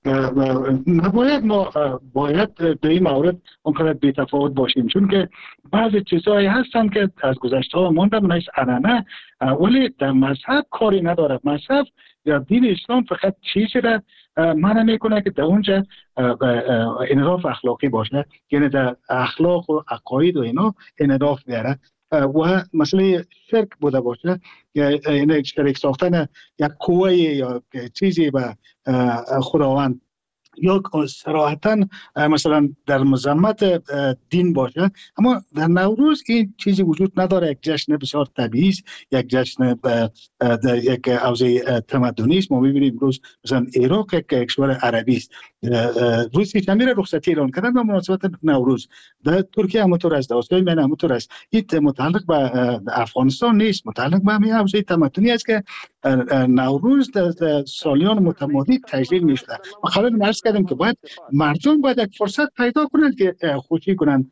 نباید ما باید در این مورد اونقدر بی‌تفاوت باشیم، چون که بعضی چیزهایی هستن که از گذشته ها مانده نیست عنعنه، ولی در مذهب کاری نداره. مذهب یا دین اسلام فقط چیزی را منع میکنه که در اونجا انحراف اخلاقی باشه، یعنی در اخلاق و عقاید و اینا انحراف بیاره و مسئله شرک بوده باشه، یعنی شرک ساختن یک کوه یا چیزی به خداوند یا صراحتاً مثلا در مذمت دین باشه. اما در نوروز این چیزی وجود نداره. یک جشن بسیار طبیعی است، یک جشن در یک حوزه تمدنی است. ما می‌بینیم روز مثلا عراق یک کشور عربی است، روز یکشنبه رخصتی اعلان کردن به مناسبت نوروز. در ترکیه همونطور است، در آسیای میانه همونطور است. این متعلق به افغانستان نیست، متعلق به همین حوزه تمدنی است که نوروز در سالیان متمادی تجلیل می‌شده. ما قبلا عرض کردیم که باید مردم باید یک فرصت پیدا کنند که خوشی کنند،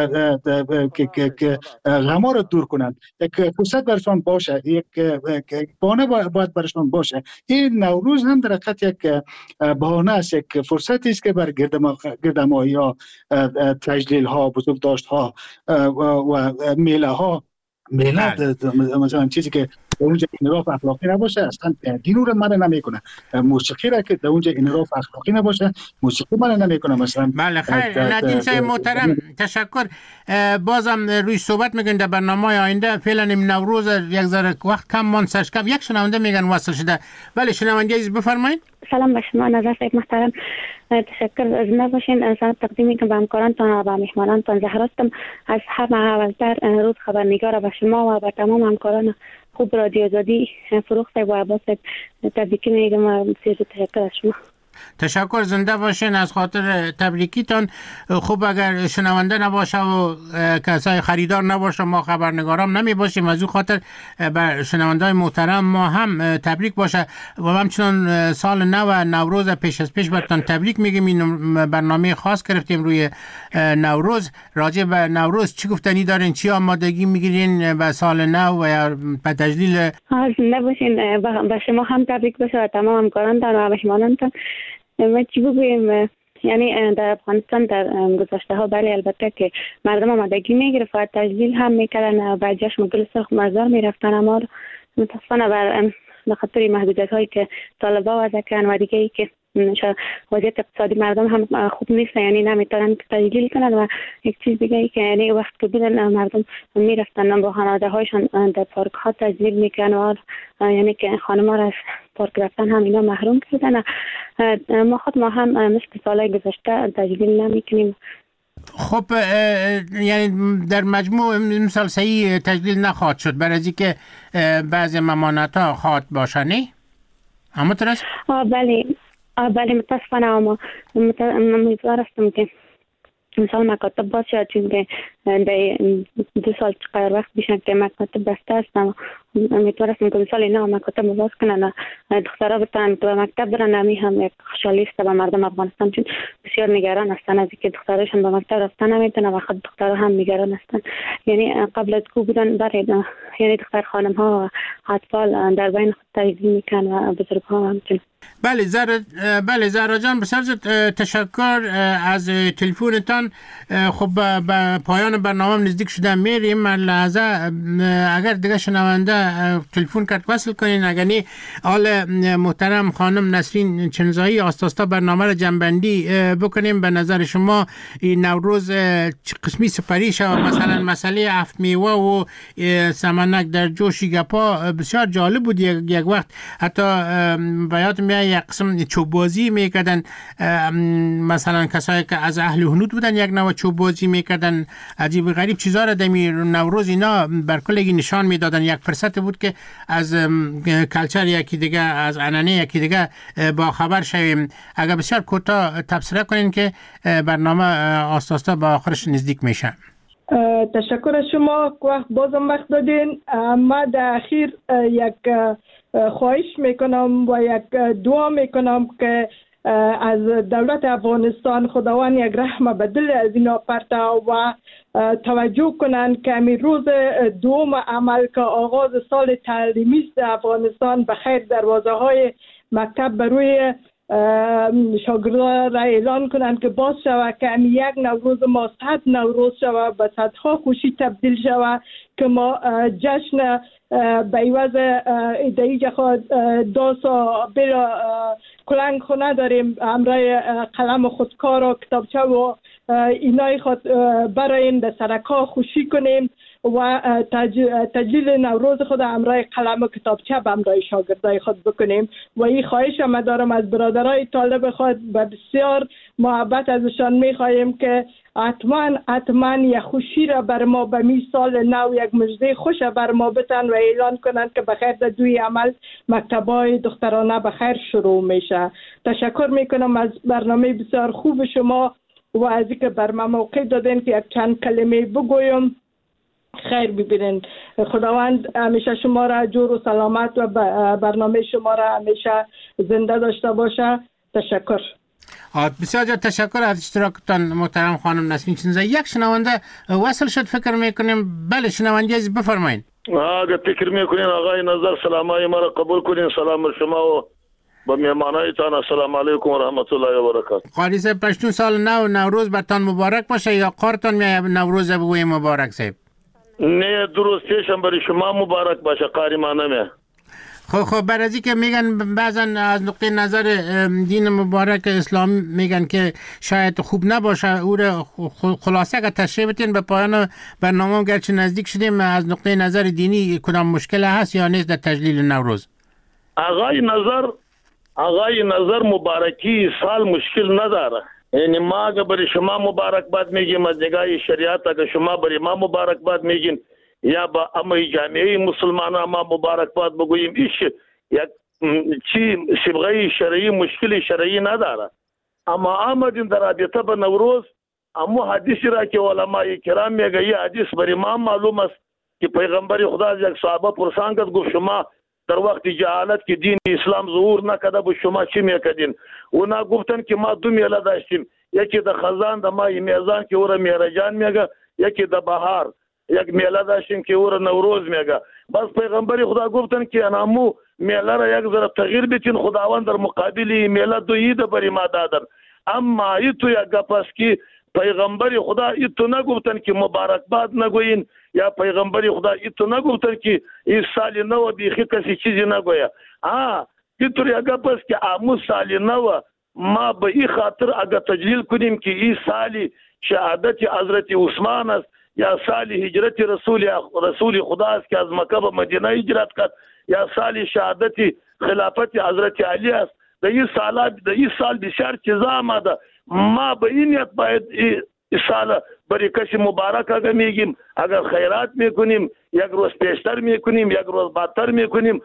که غما رو دور کنند، یک فرصت برشان باشه، یک بهانه باید برشان باشه. این نوروز هم در حقیقت یک بهانه است، یک فرصتی است که بر گردمایی ها، تجلیل ها، بزرگداشت ها و میله ها، مثلا چیزی که اونجا انحراف اخلاقی نباشه اصلا دین رو من نمیکنه. موسیقی را که در اونجا انحراف اخلاقی نباشه موسیقی من نمیکنه مثلا. بله خیر ندیم صاحب محترم تشکر. بازم روی صحبت میکنیم در برنامه آینده. فعلا این نوروز یک ذره وقت کم مان سرش کم. یک شنونده میگن وصل شده. بله شنونده عزیز بفرمایید. سلام به شما نظر صاحب محترم. تشکر. زنده باشین. سلام تقدیم میکنم به همکارانتان و به مهمانانتان. زهرا هستم از همه اولتر روز خبرنگار به شما و به تمام همکاران خوب رادیو آزادی فروغ صاحب و عباس صاحب تبریک میگم. بسیار تشکر از شما. تشکر. زنده باشین. از خاطر تبریکیتان. خوب اگر شنونده نباشه و کسای خریدار نباشه ما خبرنگارام نمی باشیم از او خاطر بر شنونده محترم ما هم تبریک باشه و همچنان سال نو و نوروز پیش از پیش برتان تبریک میگیم. این برنامه خاص گرفتیم روی نوروز. راجع به نوروز چی گفتنی دارین؟ چی آمادگی میگیرین به سال نو و یا به تجلیل؟ زنده باشین. به شما هم تبریک باشه و تمام همکارانتان و مهمانانتان. ما چی بگویم؟ یعنی در افغانستان در گذشته ها بله البته که مردم آمادگی میگرفت و تجلیل هم میکردن و جشن گل سرخ مزار میرفتن، اما متاسفانه به خاطر محدودیت هایی که طالبا وضع کردن و دیگه ای که وضعیت اقتصادی مردم هم خوب نیست، یعنی نمیتونن تجلیل کنن. و یک چیز دیگه ای که یعنی وقت که بودن مردم میرفتن با خانواده هایشان در پارک ها تجلیل میکنن و یعنی که خانم ها را از پارک رفتن هم اینا محروم کردن. ما هم مثل سالهای گذشته تجلیل نمیکنیم. خب یعنی در مجموع مثال صحیح تجلیل نخواهد شد برای از اینکه بعضی ممانعت ها خواهد باشه نه؟ اما ترس؟ بله متاسفانه اما امیدوار هستم که مثال مکاتب باشه، چون که در 2 سال چقدر وقت بیشن که مکاتب بسته هستم. امیدوار هستم که مثال اینا مکاتب باز کنن و دخترها بتونن به مکتب برن. همی هم یک خوشحالی است به مردم افغانستان، چون بسیار نگران هستن از اینکه دخترشون به مکتب رفتن نمیتونن و خود دخترها هم نگران هستن. یعنی قبل از کو بودن برای یعنی دختر خانم ها و اطفال در بین خود تجلیل میکنن و بزرگ ها همچنین. بله زهرا جان بسیار تشکر از تلفنتان. خب به پایان برنامه نزدیک شده میریم. من لحظه اگر دیگه شنونده تلفن کرد وصل کنین، اگر نه آل محترم خانم نسرین چنزایی آستاستا برنامه را جنبندی بکنیم. به نظر شما این نوروز قسمی سپری شد؟ مثلا مسئله هفت میوه و سمنک در جوشی گپا بسیار جالب بود. یک وقت حتی بیات یک قسم چوب بازی میکردن، مثلا کسایی که از اهل هنود بودن یک نوع چوب بازی میکردن، عجیب غریب چیزا را دمی نوروز اینا بر کلگی نشان میدادن. یک فرصت بود که از کلچر یکی دیگه، از عنعنه یکی دیگه با خبر شویم. اگر بسیار کوتاه تبصره کنین که برنامه آستاستا با آخرش نزدیک میشه. تشکر از شما بازم وقت دادین. ما در اخیر یک خواهش میکنم و یک دعا میکنم که از دولت افغانستان خداوند یک رحم به دل از اینا پرته و توجه کنند که همین روز دوم عمل که آغاز سال تعلیمی است افغانستان به خیر دروازه های مکتب بروی شاگردان را اعلان کنند که باز شود، که همین یک نوروز ما 100 نوروز شود، به صدها خوشی تبدیل شود، که ما جشن به عوض ایدهی خود داسا بلا کلنگ خونه داریم، همراه قلم خودکار و کتابچه و اینای خود برای در سرکا خوشی کنیم و تجلیل نوروز خود همراه قلم و کتابچه به همراه شاگردای خود بکنیم. و این خواهش هم دارم از برادرای طالب خود، به بسیار محبت ازشان میخواهیم که حتما یک خوشی را بر ما به می سال نو، یک مژده خوش بر ما بتن و اعلان کنند که بخیر در دوی عمل مکتبای دخترانه بخیر شروع میشه. تشکر میکنم از برنامه بسیار خوب شما و از اینکه بر ما موقع دادین که یک چند کلمه بگویم. خیر ببینین. خداوند همیشه شما را جور و سلامت و برنامه شما را همیشه زنده داشته باشه. تشکر. بسیار تشکر از اشتراکتان محترم خانم نسرین چنزایی. یک شنونده وصل شد فکر میکنیم. بله شنونده عزیز بفرمایید. اگه فکر میکنین آقای نظر سلامای ما را قبول کنین. سلام بر شما و با میهمانایتان. السلام علیکم و رحمت الله و برکاته. قاری صاحب پشتون سال نو نوروز برتان مبارک باشه، یا قارتان نوروز بگویم مبارک صاحب؟ نه درستشم برای شما مبارک باشه قهرمانمه. خب برای از که میگن بعضا از نقطه نظر دین مبارک اسلام میگن که شاید خوب نباشه، او را خلاصه اگر تشریح بتین به پایان برنامه گرچه نزدیک شدیم، از نقطه نظر دینی کدام مشکل هست یا نیست در تجلیل نوروز؟ آقای نظر مبارکی سال مشکل نداره. یعنی ما اگر برای شما مبارکباد میگیم از نگاه شریعت، اگر شما برای ما مبارکباد میگین یا با امه جامعه مسلمان ما مبارکباد بگوییم، ایش یک چی صبغه شرعی مشکل شرعی نداره. اما آمدیم در رابطه به نوروز، اما حدیثی را که علماء کرام میگه، یه حدیث برای ما معلوم است که پیغمبر خدا از یک صحابه پرسان کرد، گفت شما در وقت جهالت که دین اسلام ظهور نکرده بود شما چی میکردین؟ اونا گفتن که ما دو میله داشتیم، یکی در خزان در ماه میزان که او را مهرجان میگه، یکی در بهار یک میله داشتیم که او را نوروز میگه. بس پیغمبر خدا گفتن که انامو میله را یک ذره تغییر بیتین، خداوند در مقابل میله دو عید بری ما دادن. اما ایتو یک گپ است که پیغمبر خدا ایتو نگفتن که مبارکباد نگوین، یا پیغمبر خدا ایتو نگفتن که این سال نو بیخی کسی چیزی نگویا. ایتو یک گپ است که آموز سال نو ما به این خاطر اگر تجلیل کنیم که این سال شهادت حضرت عثمان است، یا سال هجرت رسول خدا است که از مکه به مدینه هجرت کرد، یا سال شهادت خلافت حضرت علی است. در این سال بسیار چیزا آمده. ما به این نیت باید این سال برای کسی مبارک اگر میگیم، اگر خیرات میکنیم، یک روز پیشتر میکنیم، یک روز بعدتر میکنیم،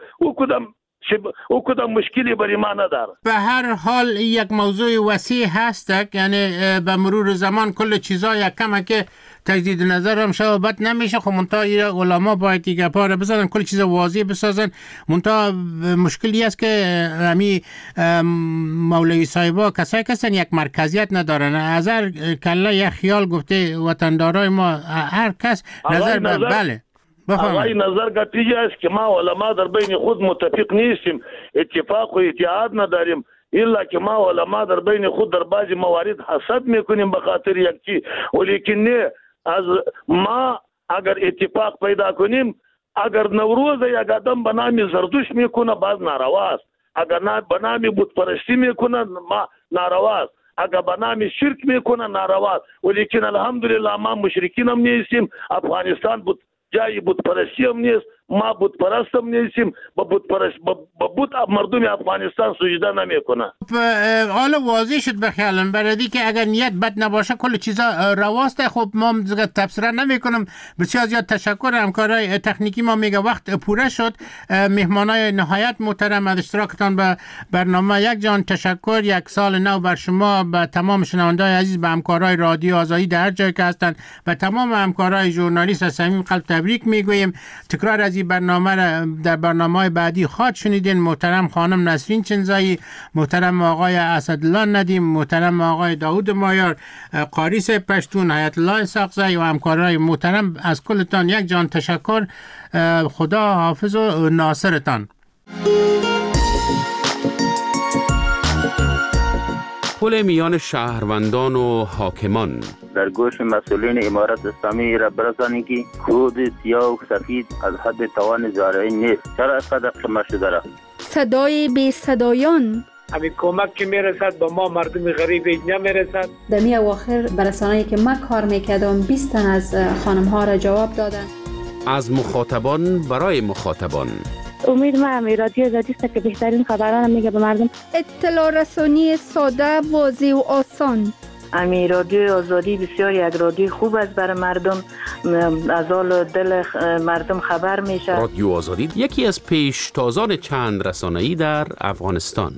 او کدام مشکلی برای ما نداره. به هر حال یک موضوع وسیع هست، یعنی به مرور زمان کل چیزا یک کم که تجدید نظر هم شبت نمیشه. خب منتها علما باید دیگه پاره بزنن، کل چیز واضح بسازن. منتها مشکلی است که همی مولوی صاحبا کسایی هستن یک مرکزیت ندارن. از هر کله یک خیال گفته وطندارای ما، هر کس نظر بله. آقای نظر گتیجه است که ما علما در بین خود متفق نیستیم، اتفاق و اتحاد نداریم، الا که ما علما در بین خود در بعضی موارد حسد میکنیم به خاطر یک چیز. ولیکن نه، از ما اگر اتفاق پیدا کنیم، اگر نوروز یک آدم به نام زردوش میکنه باز ناروا است، اگر به نام بت پرستی میکنه ما ناروا است، اگر به نام شرک میکنه ناروا است. ولیکن الحمدلله ما مشرکین هم نیستیم، افغانستان جای بت پرستی هم نیست، ما بت پرست هم نیستیم، با بت مردم افغانستان سجده نمیکنه. حالا واضح شد بخیالم برای که اگر نیت بد نباشه کل چیزا رواسته. خب ما تبصره نمیکنم. بسیار زیاد تشکر همکارای تکنیکی ما. میگه وقت پوره شد. مهمانای نهایت محترم از اشتراکتان به برنامه یک جان تشکر. یک سال نو بر شما، به تمام شنونده‌های عزیز، به همکارای رادیو آزادی در هر جای که هستند، و تمام همکارای ژورنالیست از صمیم قلب تبریک میگویم. تکرار از این برنامه را در برنامه‌های بعدی خواهد شنیدین. محترم خانم نسرین چنزایی، محترم آقای اسدالله ندیم، محترم آقای داود مایار، قاری صاحب پشتون، حیات الله ساقزی و همکارای محترم، از کلتان یک جان تشکر. خدا حافظ و ناصرتان. پل میان شهروندان و حاکمان. در گوش مسئولین امارت اسلامی را برسانید که کود سیاه و سفید از حد توان زارعی نیست. چرا اینقدر قیمت شده را؟ صدای بی صدایان. همین کمک که میرسد به ما مردم غریب نمیرسد. در می اواخر برسانه‌ای که من کار میکردم 20 تن از خانم ها را جواب دادن. از مخاطبان برای مخاطبان. امید ما رادیو آزادی است که بهترین خبران میگه به مردم. اطلاع رسانی ساده، واضح و آسان. رادیو آزادی بسیار یک رادیو خوب است برای مردم، از حال دل مردم خبر میشه. رادیو آزادی یکی از پیشتازان چند رسانه‌ای در افغانستان.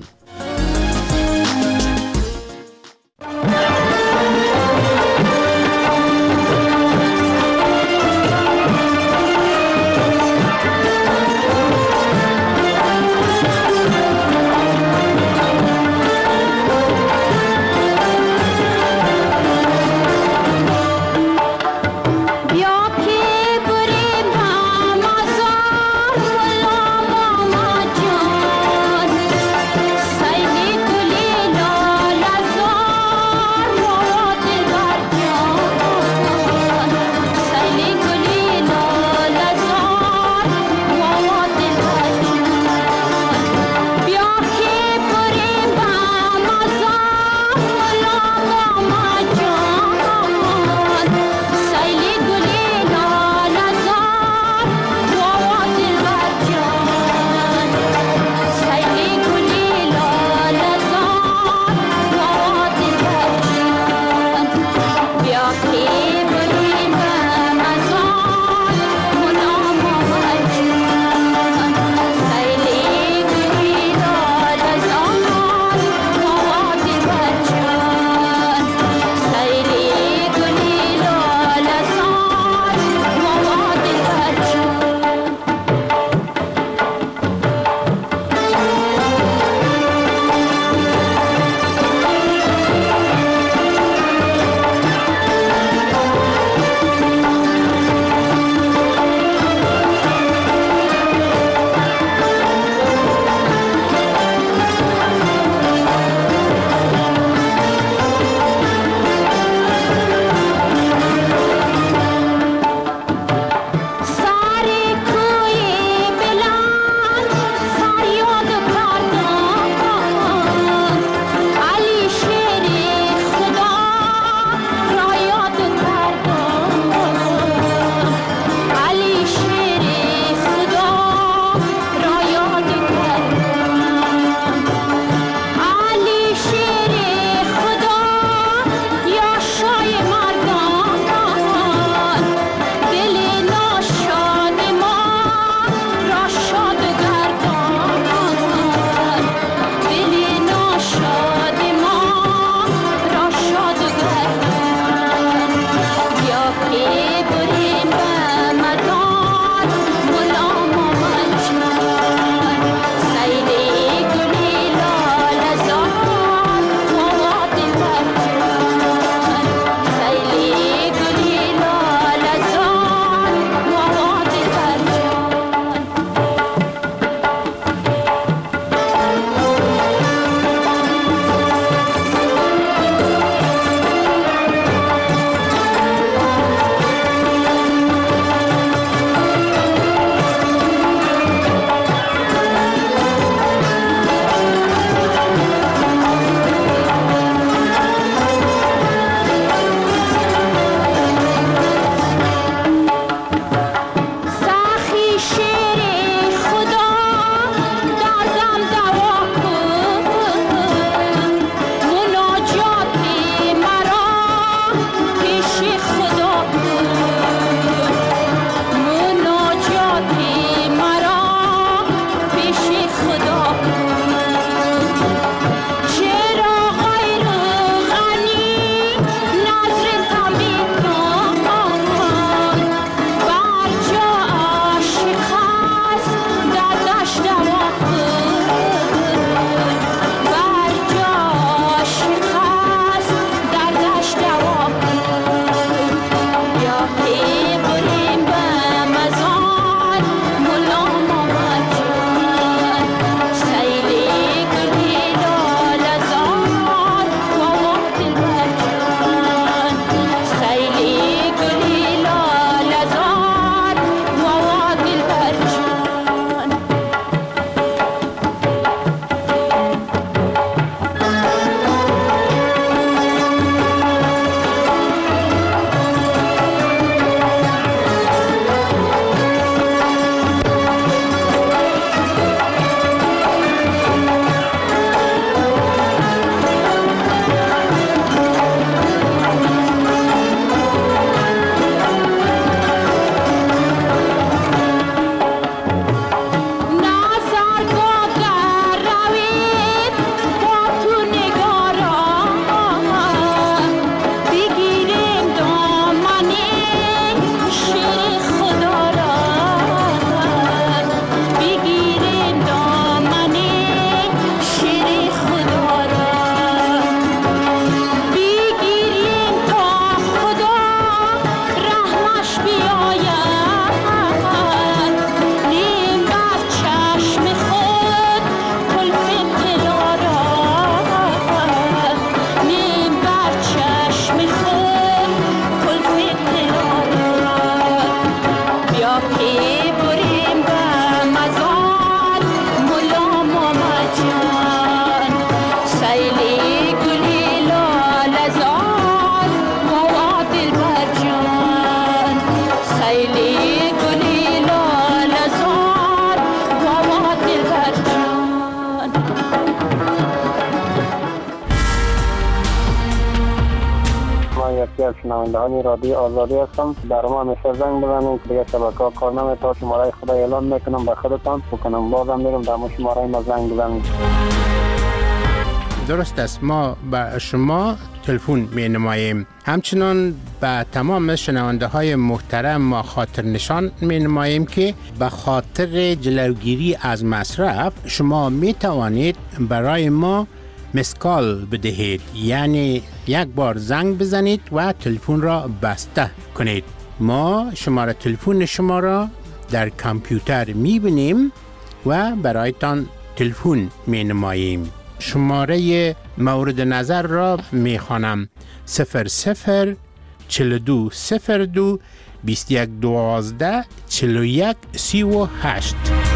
یکی از شنوندگان رادیو آزادی هستم. در ما همیشه زنگ بزنید که دیگه شبکه‌ها کار نمی‌کنه. شماره خدا اعلام میکنم به خودتان بکنم بازم میرم در شماره ما زنگ بزنید. درست است، ما به شما تلفن می نماییم. همچنان به تمام شنونده های محترم ما خاطر نشان می نماییم که به خاطر جلوگیری از مصرف شما می توانید برای ما مسکال بدهید، یعنی یک بار زنگ بزنید و تلفن را بسته کنید. ما شماره تلفن شما را در کامپیوتر می بینیم و برایتان تلفن می نماییم. شماره مورد نظر را می خوانم: 00 4202 2112 41 38.